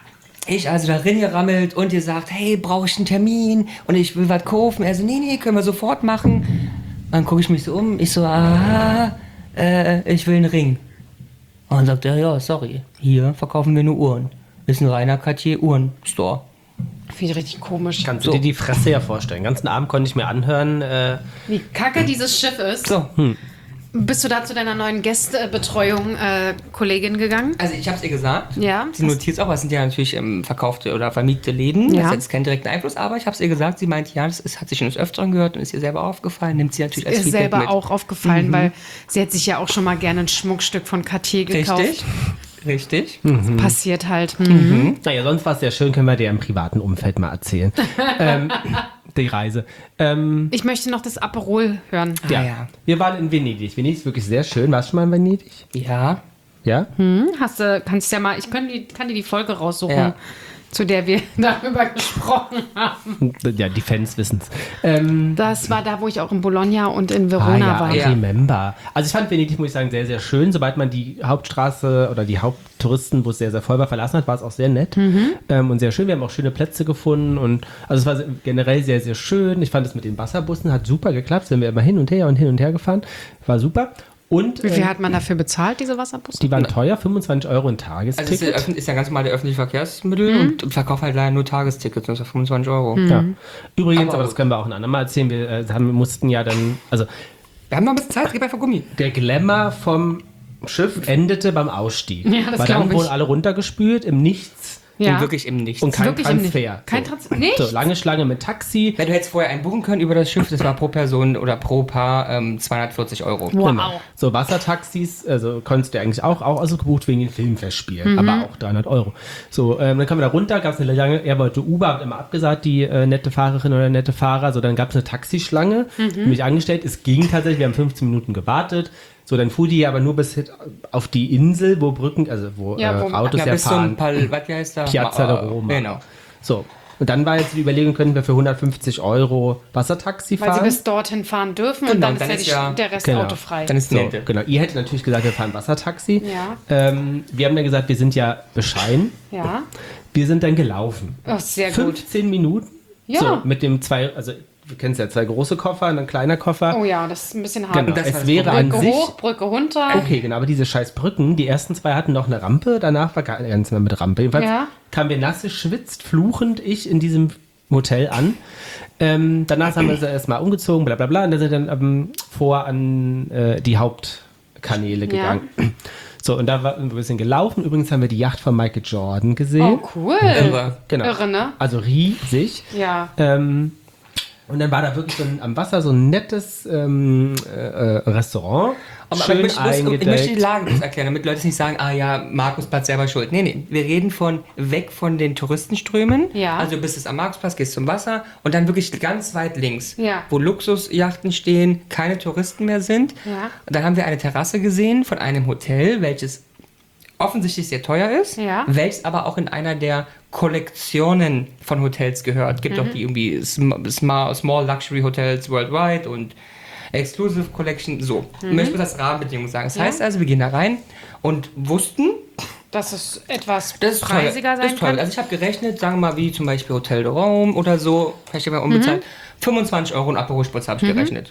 Ich also da drin gerammelt und ihr sagt, hey, brauche ich einen Termin und ich will was kaufen. Er so, nee, nee, können wir sofort machen. Dann gucke ich mich so um, ich so, aha, äh, ich will einen Ring. Und dann sagt er, ja, sorry, hier verkaufen wir nur Uhren. Ist ein reiner Cartier-Uhren-Store. Finde ich richtig komisch. Kannst So. du dir die Fresse ja vorstellen. Den ganzen Abend konnte ich mir anhören. Äh, Wie kacke dieses Schiff ist. So, Bist du da zu deiner neuen Gästebetreuung äh, Kollegin gegangen? also ich habe es ihr gesagt. Ja. Sie notiert auch, es sind ja natürlich ähm, verkaufte oder vermietete Läden. Ja. Das hat jetzt keinen direkten Einfluss, aber ich habe es ihr gesagt. Sie meint, ja, das ist, hat sich schon des Öfteren gehört und ist ihr selber aufgefallen. Nimmt sie natürlich als Ist Feedback selber mit. auch aufgefallen, weil sie hat sich ja auch schon mal gerne ein Schmuckstück von Cartier gekauft. Richtig, richtig. Passiert halt. Hm. naja, sonst war es sehr schön, können wir dir im privaten Umfeld mal erzählen. ähm, die Reise. Ähm, Ich möchte noch das Aperol hören. ja. Ah, ja. Wir waren in Venedig. Venedig ist wirklich sehr schön. Warst du schon mal in Venedig? Ja. Ja? Hm, hast du, kannst ja mal, ich kann, die, kann dir die Folge raussuchen, Ja. zu der wir darüber gesprochen haben. Ja, die Fans wissen es. Ähm, Das war da, wo ich auch in Bologna und in ah, Verona ja, war. I Ja. remember. Also ich fand Venedig, muss ich sagen, sehr, sehr schön. Sobald man die Hauptstraße oder die Haupttouristen, wo es sehr, sehr voll war, verlassen hat, war es auch sehr nett ähm, und sehr schön. Wir haben auch schöne Plätze gefunden und also es war generell sehr, sehr schön. Ich fand es mit den Wasserbussen, hat super geklappt. Sind wir immer hin und her und hin und her gefahren. War super. Und Wie viel ähm, hat man dafür bezahlt, diese Wasserbusse? die waren teuer, fünfundzwanzig Euro ein Also es ist, Tagesticket. ja öffn- ist ja ganz normal der öffentliche Verkehrsmittel und verkauft halt leider nur Tagestickets, das ist fünfundzwanzig Euro. Ja. Übrigens, Aber aber, das können wir auch ein andermal erzählen, wir äh, haben, mussten ja dann, also Wir haben noch ein bisschen Zeit, gib einfach Gummi. der Glamour vom Schiff endete beim Ausstieg. Ja, das Weil dann glaub ich. wurden alle runtergespült, im Nichts Ja. Und wirklich im Nichts. und kein Wirklich im Transfer. Nicht- kein so. Transfer- nicht? So, lange Schlange mit Taxi. Wenn du hättest vorher einen buchen können über das Schiff, das war pro Person oder pro Paar ähm, zweihundertvierzig Euro. Wow. Genau. So Wassertaxis, also konntest du eigentlich auch, auch ausgebucht wegen den Filmfestspielen, aber auch dreihundert Euro. So, ähm, dann kamen wir da runter, gab es eine lange, er wollte Uber, hat immer abgesagt, die äh, nette Fahrerin oder nette Fahrer, so dann gab es eine Taxischlange, mich angestellt, es ging tatsächlich, wir haben fünfzehn Minuten gewartet, so dann fuhr die aber nur bis hit- auf die Insel, wo Brücken, also wo, Ja, wo- äh, Autos Ja, ja, bis zum fahren. Pal, was heißt da? Piazza Ma- de Roma. Genau. So, und dann war jetzt die Überlegung, könnten wir für hundertfünfzig Euro Wassertaxi Weil sie fahren? bis dorthin fahren dürfen und Genau, dann, dann ist, ist ja, ja- die, der Rest Genau. autofrei. Dann ist So, nette. genau. Ihr hättet natürlich gesagt, wir fahren Wassertaxi. Ja. Ähm, wir haben dann gesagt, wir sind ja bescheiden. Ja, Wir sind dann gelaufen. oh, sehr gut. fünfzehn Minuten. Ja. So, mit dem zwei, also du kennst ja zwei große Koffer und ein kleiner Koffer. Oh ja, das ist ein bisschen hart. Genau. das war Es das wäre Problem. an Brücke sich. hoch, Brücke runter. Okay, genau, aber diese scheiß Brücken, die ersten zwei hatten noch eine Rampe, danach war gar nichts mehr mit Rampe. Jedenfalls Ja. kamen wir nasse, schwitzt, fluchend, ich in diesem Hotel an. Ähm, danach haben wir uns erstmal umgezogen, bla bla bla, und dann sind wir dann ähm, vor an äh, die Hauptkanäle gegangen. So, und da war ein bisschen gelaufen. Übrigens haben wir die Yacht von Michael Jordan gesehen. Oh, cool. Irre. Genau. Irre, ne? Also riesig. Ja. Ähm, und dann war da wirklich so ein, am Wasser so ein nettes ähm, äh, äh, Restaurant. Aber, aber schön ich, möchte, ich, muss, ich möchte die eingedeckt. Lage kurz erklären, damit Leute nicht sagen, ah ja, Markusplatz selber schuld. Nee, nee, wir reden von weg von den Touristenströmen. Ja. Also bist es am Markusplatz, gehst zum Wasser und dann wirklich ganz weit links, Ja. wo Luxusjachten stehen, keine Touristen mehr sind. Ja. Und dann haben wir eine Terrasse gesehen von einem Hotel, welches offensichtlich sehr teuer ist, Ja. welches aber auch in einer der Kollektionen von Hotels gehört. Gibt auch die irgendwie Sm Small, Small Luxury Hotels worldwide und Exclusive Collection. So, ich möchte das Rahmenbedingungen sagen. Das Ja. heißt also, wir gehen da rein und wussten, Dass es etwas das ist preisiger teuer. sein das ist teuer. kann. Also ich habe gerechnet, sagen wir mal wie zum Beispiel Hotel de Rome oder so, vielleicht immer unbezahlt, fünfundzwanzig Euro und Aperol Spritz habe ich gerechnet.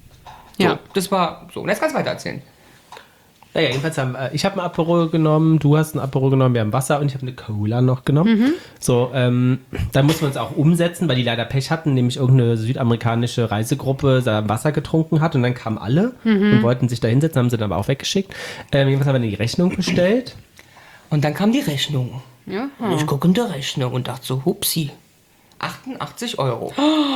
So, Ja. das war so. Und jetzt kannst du weiter erzählen. Naja, jedenfalls haben äh, ich habe ein Aperol genommen, du hast ein Aperol genommen, wir haben Wasser und ich habe eine Cola noch genommen. So, ähm, dann mussten wir uns auch umsetzen, weil die leider Pech hatten, nämlich irgendeine südamerikanische Reisegruppe da Wasser getrunken hat und dann kamen alle und wollten sich da hinsetzen, haben sie dann aber auch weggeschickt. Ähm, jedenfalls haben wir die Rechnung bestellt. Und dann kam die Rechnung. Ja. Und ich gucke in der Rechnung und dachte so, hupsi, achtundachtzig Euro.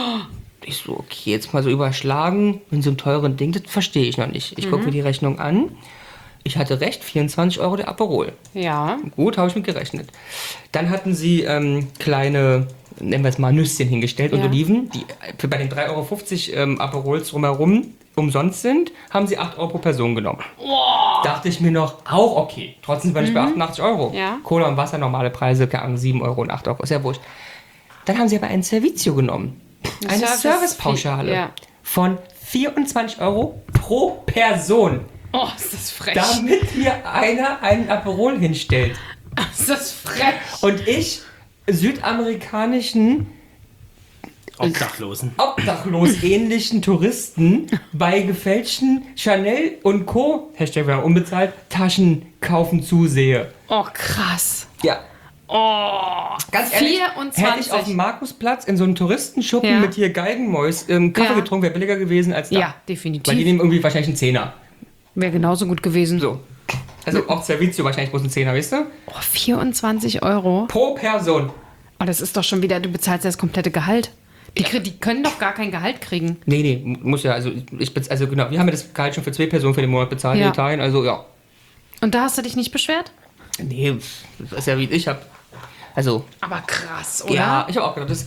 Ich so, okay, jetzt mal so überschlagen in so einem teuren Ding, das verstehe ich noch nicht. Ich gucke mir die Rechnung an. Ich hatte recht, vierundzwanzig Euro der Aperol. Ja. Gut, habe ich mit gerechnet. Dann hatten sie ähm, kleine nennen wir es mal Nüsschen hingestellt und Ja. Oliven, die für bei den drei Euro fünfzig ähm, Aperols drumherum umsonst sind, haben sie acht Euro pro Person genommen. Dachte ich mir noch, auch okay. Trotzdem war ich bei achtundachtzig Euro. Ja. Cola und Wasser, normale Preise, keine Ahnung, sieben Euro und acht Euro, ist ja wurscht. Dann haben sie aber ein Servizio genommen. Eine Service- Servicepauschale ja. von vierundzwanzig Euro pro Person. Oh, ist das frech. Damit mir einer einen Aperol hinstellt. Ist das frech. Und ich, südamerikanischen, Obdachlosen. obdachlos ähnlichen Touristen bei gefälschten Chanel und Co. Hashtag war unbezahlt, Taschen kaufen zusehe. Oh, krass. Ja. Oh, Ganz ehrlich, vierundzwanzig. hätte ich auf dem Markusplatz in so einem Touristenschuppen Ja. mit hier Geigenmäus ähm, Kaffee Ja. getrunken, wäre billiger gewesen als da. Ja, Weil die definitiv. nehmen irgendwie wahrscheinlich einen Zehner. Wäre genauso gut gewesen. So. Also auch Servizio wahrscheinlich bloß ein Zehner, weißt du? Oh, vierundzwanzig Euro. Pro Person. Oh, das ist doch schon wieder, du bezahlst ja das komplette Gehalt. Die, krie- die können doch gar kein Gehalt kriegen. Nee, nee, muss ja, also ich bez- also genau, wir haben ja das Gehalt schon für zwei Personen für den Monat bezahlt Ja. in Italien, also ja. Und da hast du dich nicht beschwert? Nee, das ist ja wie ich hab. Also, Aber krass, oder? ja, ich habe auch gedacht, das.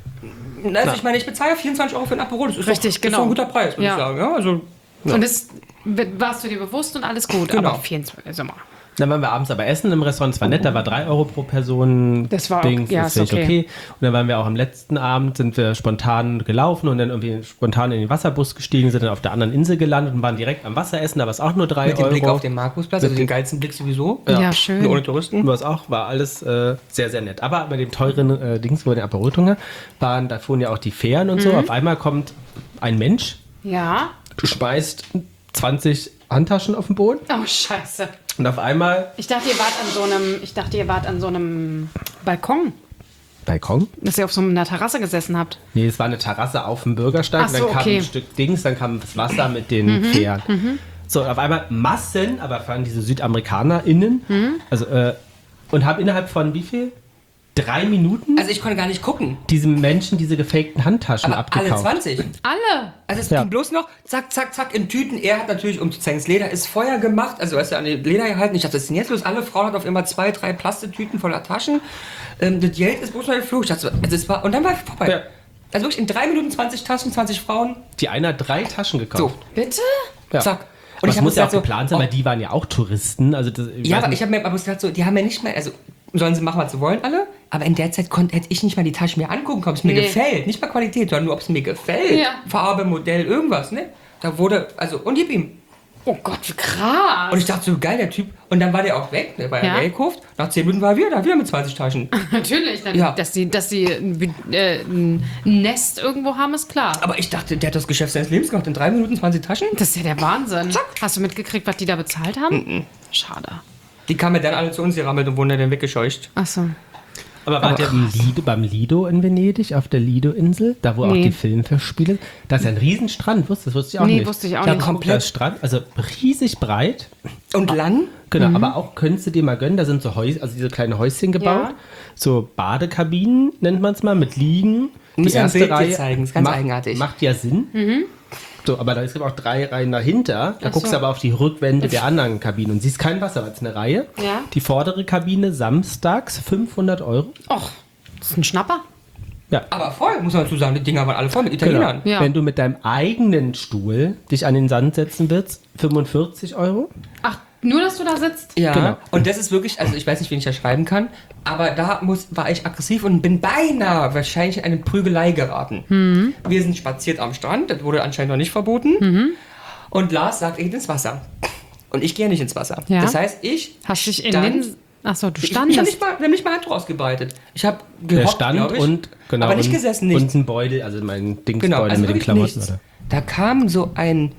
Also ich meine, ich bezahle vierundzwanzig Euro für ein Aperol, das ist Richtig, doch, genau. Das ist doch ein guter Preis, würde Ja. ich sagen. Ja, also, Und das warst du dir bewusst und alles gut. Genau. Aber vierundzwanzig, also mal. Dann waren wir abends aber essen im Restaurant. Es war nett, da war drei Euro pro Person. Das war Dings, okay. Ja, das ist finde ich okay. okay. Und dann waren wir auch am letzten Abend, sind wir spontan gelaufen und dann irgendwie spontan in den Wasserbus gestiegen, sind dann auf der anderen Insel gelandet und waren direkt am Wasser essen. Da war es auch nur drei mit dem Euro. Blick auf den Markusplatz, also den geilsten Blick sowieso. Ja, schön. Nur ohne Touristen. Was auch, war alles äh, sehr, sehr nett. Aber bei dem teuren äh, Dings, wo wir den Aperol getrunken haben, waren, da fuhren ja auch die Fähren und Mhm. so. Auf einmal kommt ein Mensch, Ja. schmeißt zwanzig Handtaschen auf den Boden Oh, scheiße. und auf einmal Ich dachte, ihr wart an so einem, ich dachte, ihr wart an so einem Balkon, Balkon. dass ihr auf so einer Terrasse gesessen habt. Nee, es war eine Terrasse auf dem Bürgersteig. Ach und dann so, kam okay. ein Stück Dings, dann kam das Wasser mit den Fähren. So, auf einmal Massen, aber vor allem diese SüdamerikanerInnen, also, äh, und haben innerhalb von wie viel? Drei Minuten Also ich konnte gar nicht gucken. diesem Menschen diese gefakten Handtaschen Aber alle abgekauft. zwanzig. Alle. Also es Ja. ging bloß noch, zack, zack, zack, in Tüten. Er hat natürlich, um zu zeigen, das Leder ist Feuer gemacht. Also er ist ja an die Leder gehalten. Ich dachte, das ist denn jetzt los? Alle Frauen hatten auf immer zwei, drei Plastetüten voller Taschen. Ähm, das Geld ist bloß noch geflogen. Ich dachte, so, also es war, und dann war es vorbei. Ja. Also wirklich in drei Minuten zwanzig Taschen, zwanzig Frauen. Die eine hat drei Taschen So, gekauft. Bitte? Ja. zack. Und das hab muss mir ja auch gedacht, geplant sein, oh, weil die waren ja auch Touristen. Also das, Ja, weiß aber nicht- ich habe mir aber gedacht, so, die haben ja nicht mehr, also sollen sie machen, was sie wollen, alle. Aber in der Zeit konnte, hätte ich nicht mal die Tasche mir angucken können, ob es mir Nee. gefällt. Nicht mal Qualität, sondern nur, ob es mir gefällt. Ja. Farbe, Modell, irgendwas, ne? Da wurde, also, und gib ihm. Oh Gott, wie krass. Und ich dachte so, geil, der Typ. Und dann war der auch weg, ne? War Ja. ja gekauft. Nach zehn Minuten war er wieder da, wieder mit zwanzig Taschen. Natürlich, dann, Ja. dass sie, dass sie ein, Be- äh, ein Nest irgendwo haben, ist klar. Aber ich dachte, der hat das Geschäft seines Lebens gemacht. In drei Minuten zwanzig Taschen. Das ist ja der Wahnsinn. Hast du mitgekriegt, was die da bezahlt haben? Schade. Die kamen dann alle zu uns gerammelt und wurden dann weggescheucht. Achso. Aber wart ihr im Lido, beim Lido in Venedig, auf der Lido-Insel, da wo auch Nee. die Filmfestspiele, da ist ein Riesenstrand, wusste, das wusste ich auch Nee, nicht. wusste ich auch da nicht. kommt der Strand, also riesig breit, Und lang? genau, aber auch könntest du dir mal gönnen, da sind so Häus, also diese kleinen Häuschen gebaut, Ja. so Badekabinen nennt man es mal, mit Liegen. Du musst ja ein Bild dir zeigen, ist ganz macht, eigenartig. Macht ja Sinn. So, aber da gibt auch drei Reihen dahinter. Da Ach guckst so. du aber auf die Rückwände der anderen Kabinen und siehst kein Wasser, weil es eine Reihe. Ja. Die vordere Kabine samstags fünfhundert Euro. Och, das ist ein Schnapper. Aber voll, muss man dazu sagen. Die Dinger waren alle voll mit Italienern. Ja. Wenn du mit deinem eigenen Stuhl dich an den Sand setzen willst, fünfundvierzig Euro. Ach, nur, dass du da sitzt? Ja, Genau. und das ist wirklich, also ich weiß nicht, wen ich da schreiben kann, aber da muss, war ich aggressiv und bin beinahe wahrscheinlich in eine Prügelei geraten. Wir sind spaziert am Strand, das wurde anscheinend noch nicht verboten. Und Lars sagt, er geht ins Wasser. Und ich gehe nicht ins Wasser. Ja. Das heißt, ich Hast dich in stand- den... Achso, du Ich, ich habe standest. nicht, mal- wir haben nicht mal Hand ausgebreitet. Ich habe Der gehockt, Stand glaub ich, und, genau, aber nicht und, gesessen, nicht. und ein Beutel, also mein Dingsbeutel Genau, also mit den wirklich Klamotten. nichts. Oder? Da kam so ein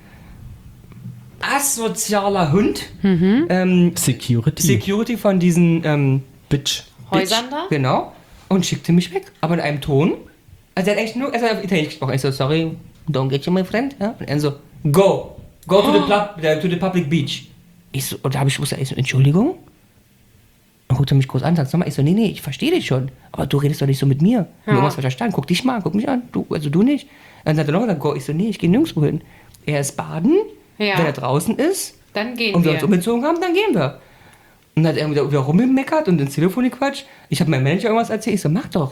asozialer Hund, ähm, Security. Security von diesen ähm, Bitch. Häusern da? Genau. Und schickte mich weg. Aber in einem Ton. Also er hat eigentlich nur, also er hat auf Italienisch gesprochen. Ich so, sorry, don't get you, my friend. Ja? Und er so, go. Go to, the pub, to the public beach. Ich so, und da habe ich gewusst, ich so, Entschuldigung? Und guckt er mich groß an, sagt nochmal, ich so, nee, nee, ich verstehe dich schon. Aber du redest doch nicht so mit mir. Ja. Irgendwas verstanden. Guck dich mal an, guck mich an. Du, also du nicht. Dann hat er noch gesagt, go. Ich so, nee, ich gehe nirgendwo hin. Er ist baden. Ja. Wenn er draußen ist Dann gehen und wir wir. uns umgezogen haben, dann gehen wir. Und dann hat er wieder, wieder rumgemeckert und ins Telefon gequatscht. Ich habe meinem Manager irgendwas erzählt. Ich so, mach doch.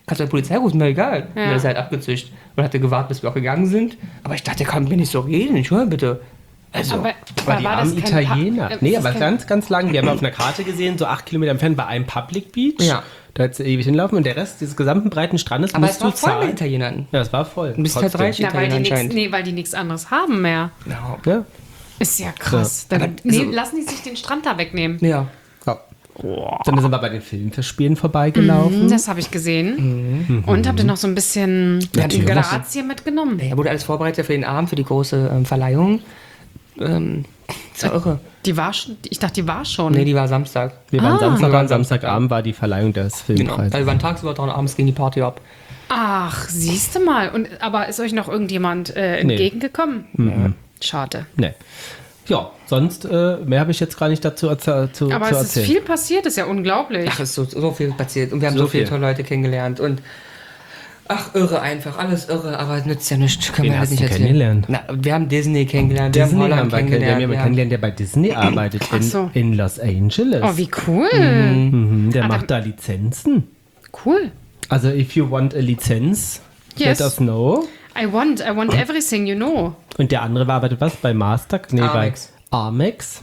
kannst du die Polizei rufen, mir egal. Ja. Und er ist halt abgezischt und hatte gewartet, bis wir auch gegangen sind. Aber ich dachte, der kann mir nicht so reden, Entschuldigung bitte. Also, Aber, Aber die war armen das kein Italiener. Pa- äh, nee, ist aber das kein- ganz, ganz lang. Die haben wir auf einer Karte gesehen, so acht Kilometer entfernt bei einem Public Beach. Ja. Da hättest du ewig hinlaufen und der Rest dieses gesamten breiten Strandes aber musst es war du voll mit zahlen. Italienern. Ja, es war voll. Du bist halt Trotzdem. reich. Ja, weil die Italiener nix, anscheinend. nee, weil die nichts anderes haben mehr. Ja. Ja. Ist ja krass. Dann, Aber nee, so- lassen die sich den Strand da wegnehmen. Ja. Ja. Dann sind wir bei den Filmverspielen vorbeigelaufen. Das habe ich gesehen. Und habt ihr noch so ein bisschen Natürlich. Grazie mitgenommen? Ja, wurde alles vorbereitet für den Abend, für die große ähm, Verleihung. Ähm, ist ja irre. Die war schon, ich dachte, die war schon. Nee, die war Samstag. Wir waren Ah. Samstag Wir waren und Samstagabend war die Verleihung des Genau. Filmpreises. Also wir waren tagsüber da und abends ging die Party ab. Ach, siehst du mal. Und, aber ist euch noch irgendjemand äh, entgegengekommen? Schade. Nee. Ja, sonst äh, mehr habe ich jetzt gar nicht dazu erz- zu, Aber zu es erzählen. ist viel passiert, ist ja unglaublich. Ach, es ist so, so viel passiert. Und wir haben So so, viele viel. tolle Leute kennengelernt. Und ach, irre einfach. Alles irre, aber nützt ja nichts. Können Wen wir halt hast nicht du erzählen. kennengelernt? Na, wir haben Disney kennengelernt. wir Disney haben Holland haben wir kennengelernt. Wir haben kennengelernt. kennengelernt, der bei Disney arbeitet Ach in, so. in Los Angeles. Oh, wie cool. Mhm, der Ah, macht da Lizenzen. Cool. Also, if you want a Lizenz, Yes. let us know. I want, I want everything, you know. Und der andere war arbeitet was? Bei Master? Nee, Amex. bei Amex.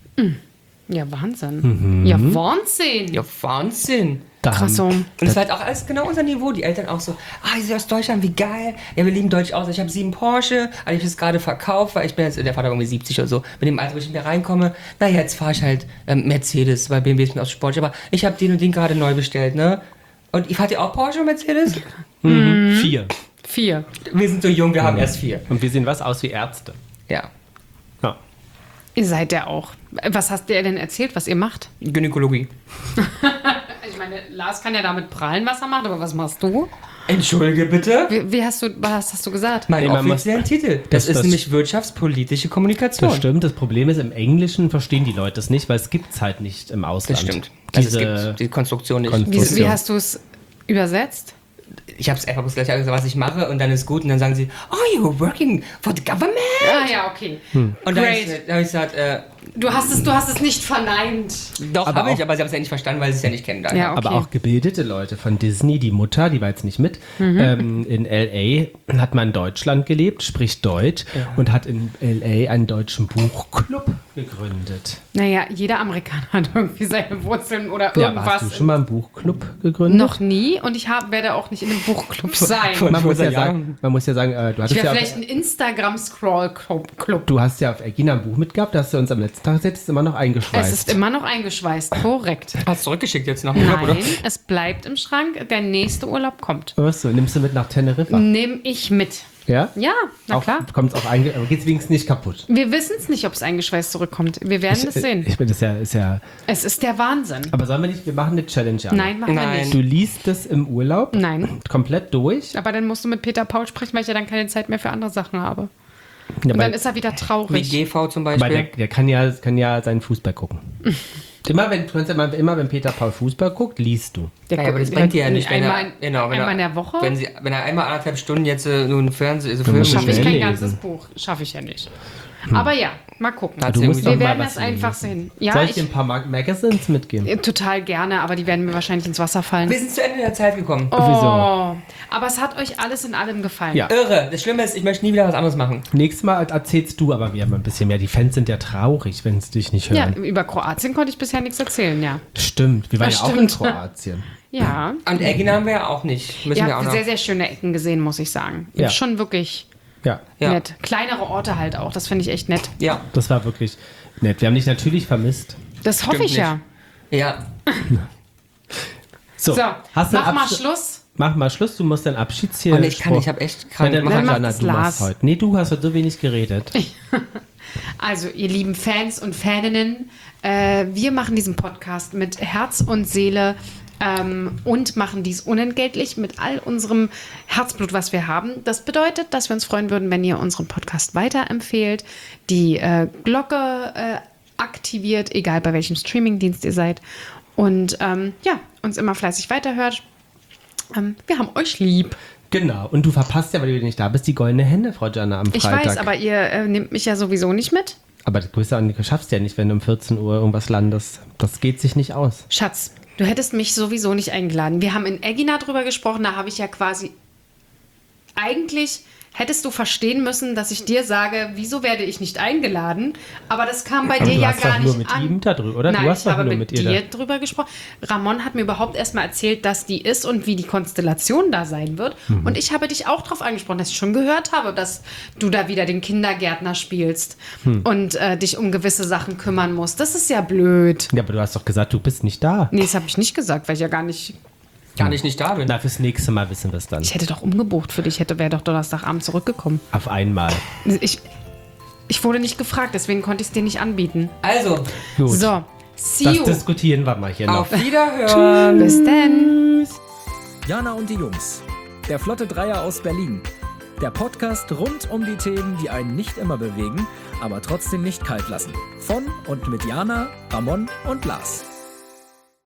Ja, Wahnsinn. Ja, Wahnsinn. Ja, Wahnsinn. Da Krass so. Und es war halt auch alles genau unser Niveau. Die Eltern auch so, ah, ihr seid aus Deutschland, wie geil. Ja, wir lieben Deutsch aus. Ich habe sieben Porsche, aber ich es gerade verkauft, weil ich bin jetzt, der Vater war irgendwie siebzig oder so. Mit dem Alter, wo ich nicht mehr reinkomme, naja, jetzt fahre ich halt ähm, Mercedes, weil B M W ist mir aus Sport. Aber ich habe den und den gerade neu bestellt, ne? Und ihr fahrt ihr auch Porsche und Mercedes? Mhm. Vier. Vier. Wir sind so jung, wir haben erst vier. Und wir sehen was aus wie Ärzte. Ja. Ja. Ihr seid ja auch. Was hast der denn erzählt, was ihr macht? Gynäkologie. Ich meine, Lars kann ja damit prahlen, was er macht, aber was machst du? Entschuldige bitte? Wie, wie hast du, was hast du gesagt? Mein Nee, man muss- offiziellen Titel. Das, Das- ist das- nämlich wirtschaftspolitische Kommunikation. Das stimmt. Das Problem ist, im Englischen verstehen die Leute es nicht, weil es gibt es halt nicht im Ausland. Das stimmt. Also Diese, es gibt die Konstruktion nicht. Kon- Wie, Position. wie hast du es übersetzt? Ich habe es einfach bloß gleich gesagt, was ich mache und dann ist gut und dann sagen sie, oh, you're working for the government? Ah ja, okay. Hm. Und dann habe Great. ich, dann hab ich gesagt, äh, Du hast es, du hast es nicht verneint. doch, Aber habe ich, auch- aber sie haben es ja nicht verstanden, weil sie es ja nicht kennen. daher. Ja, okay. Aber auch gebildete Leute von Disney, die Mutter, die war jetzt nicht mit, ähm, in L A hat mal in Deutschland gelebt, spricht Deutsch und hat in L A einen deutschen Buchclub gegründet. Naja, jeder Amerikaner hat irgendwie seine Wurzeln oder Ja, irgendwas. aber hast du schon mal einen Buchclub gegründet? Noch nie und ich hab, werde auch nicht in einem Buchclub sein. Von- Man muss ja Jahren. sagen, man muss ja sagen, äh, du Ich hattest wäre ja vielleicht auf, ein Instagram-Scroll-Club. du hast ja auf Egina ein Buch mitgehabt, da hast du uns am letzten Tag jetzt immer noch Es eingeschweißt. ist immer noch eingeschweißt, korrekt. Hast du zurückgeschickt jetzt nach dem Urlaub, oder? Nein, es bleibt im Schrank. Der nächste Urlaub kommt. Was, nimmst du mit nach Teneriffa? Nehme ich mit. Ja? Ja, na Auch, klar. kommt's auch einge aber geht's wenigstens nicht kaputt? Wir wissen es nicht, ob es eingeschweißt zurückkommt. Wir werden es sehen. Ich bin das ja, ist ja. Es ist der Wahnsinn. Aber sollen wir nicht, wir machen eine Challenge an. Nein, machen wir Nein. nicht. Du liest das im Urlaub Nein. komplett durch. Aber dann musst du mit Peter Paul sprechen, weil ich ja dann keine Zeit mehr für andere Sachen habe. Ja, Und weil- dann ist er wieder Wie traurig. G V zum weil Beispiel. der, der kann ja, kann ja seinen Fußball gucken. immer, wenn, du kannst ja mal, immer wenn Peter Paul Fußball guckt, liest du. Der Ja, aber das guckt- bringt dir ja nicht, wenn einmal, er, genau, wenn einmal er, in der Woche. Wenn, sie, wenn er einmal anderthalb Stunden jetzt äh, nur einen Fernseh, also Dann Film muss Schaffe ich schnell kein lesen. ganzes Buch. Schaffe ich ja nicht. Aber ja, mal gucken. Hat Du sie musst irgendwie- doch Wir mal werden was es einfach lesen. sehen. Ja, Soll ich ich, dir ein paar Mag Magazines mitgeben? äh, total gerne, aber die werden mir wahrscheinlich ins Wasser fallen. Wir sind zu Ende der Zeit gekommen. Oh, Wieso? aber es hat euch alles in allem gefallen. Ja. Irre. Das Schlimme ist, ich möchte nie wieder was anderes machen. Nächstes Mal erzählst du aber wieder mal ein bisschen mehr. Die Fans sind ja traurig, wenn sie dich nicht Ja, hören. über Kroatien konnte ich bisher nichts erzählen, ja. Stimmt, wir waren Das ja auch in stimmt. Kroatien. Ja. Und Egina haben wir ja auch nicht. Müssen Ihr wir auch habt noch. sehr, sehr schöne Ecken gesehen, muss ich sagen. Ja. Schon wirklich Ja, Ja. nett. Kleinere Orte halt auch, das finde ich echt nett. Ja. das war wirklich nett. Wir haben dich natürlich vermisst. Das hoffe Stimmt ich ja. Ja. So, So, hast du mach einen mal Absch- Schluss. Mach mal Schluss, du musst deinen Abschiedsziel. Und Oh, ich kann, ich habe echt Na, krank dann, gemacht. Dann macht Jana, es du machst Lars. heute. Nee, du hast heute so wenig geredet. Also, ihr lieben Fans und Faninnen, äh, wir machen diesen Podcast mit Herz und Seele ähm, und machen dies unentgeltlich mit all unserem Herzblut, was wir haben. Das bedeutet, dass wir uns freuen würden, wenn ihr unseren Podcast weiterempfehlt, die äh, Glocke äh, aktiviert, egal bei welchem Streamingdienst ihr seid. Und ähm, ja, uns immer fleißig weiterhört. Ähm, wir haben euch lieb. Genau. Und du verpasst ja, weil du nicht da bist, die goldene Hände, Frau Jana, am Ich Freitag. weiß, aber ihr äh, nehmt mich ja sowieso nicht mit. Aber das Größe an, du schaffst ja nicht, wenn du um vierzehn Uhr irgendwas landest. Das geht sich nicht aus. Schatz, Du hättest mich sowieso nicht eingeladen. Wir haben in Egina drüber gesprochen, da habe ich ja quasi eigentlich hättest du verstehen müssen, dass ich dir sage, wieso werde ich nicht eingeladen? Aber das kam bei Aber dir du ja hast gar doch nicht nur mit an. ihm darüber, oder? Nein, Du hast ich doch habe nur mit, mit ihr dir da- drüber gesprochen. Ramon hat mir überhaupt erstmal erzählt, dass die ist und wie die Konstellation da sein wird. Mhm. Und ich habe dich auch darauf angesprochen, dass ich schon gehört habe, dass du da wieder den Kindergärtner spielst Hm. und äh, dich um gewisse Sachen kümmern musst. Das ist ja blöd. Ja, aber du hast doch gesagt, du bist nicht da. Nee, das habe ich nicht gesagt, weil ich ja gar nicht... Gar nicht nicht da bin. Na, fürs nächste Mal wissen wir es dann. Ich hätte doch umgebucht für dich, hätte wäre doch Donnerstagabend zurückgekommen. Auf einmal. Ich, ich wurde nicht gefragt, deswegen konnte ich es dir nicht anbieten. Also, Gut. So, see Das you. diskutieren wir mal hier noch. auf Wiederhören. Bis denn. Jana und die Jungs. Der Flotte Dreier aus Berlin. Der Podcast rund um die Themen, die einen nicht immer bewegen, aber trotzdem nicht kalt lassen. Von und mit Jana, Ramon und Lars.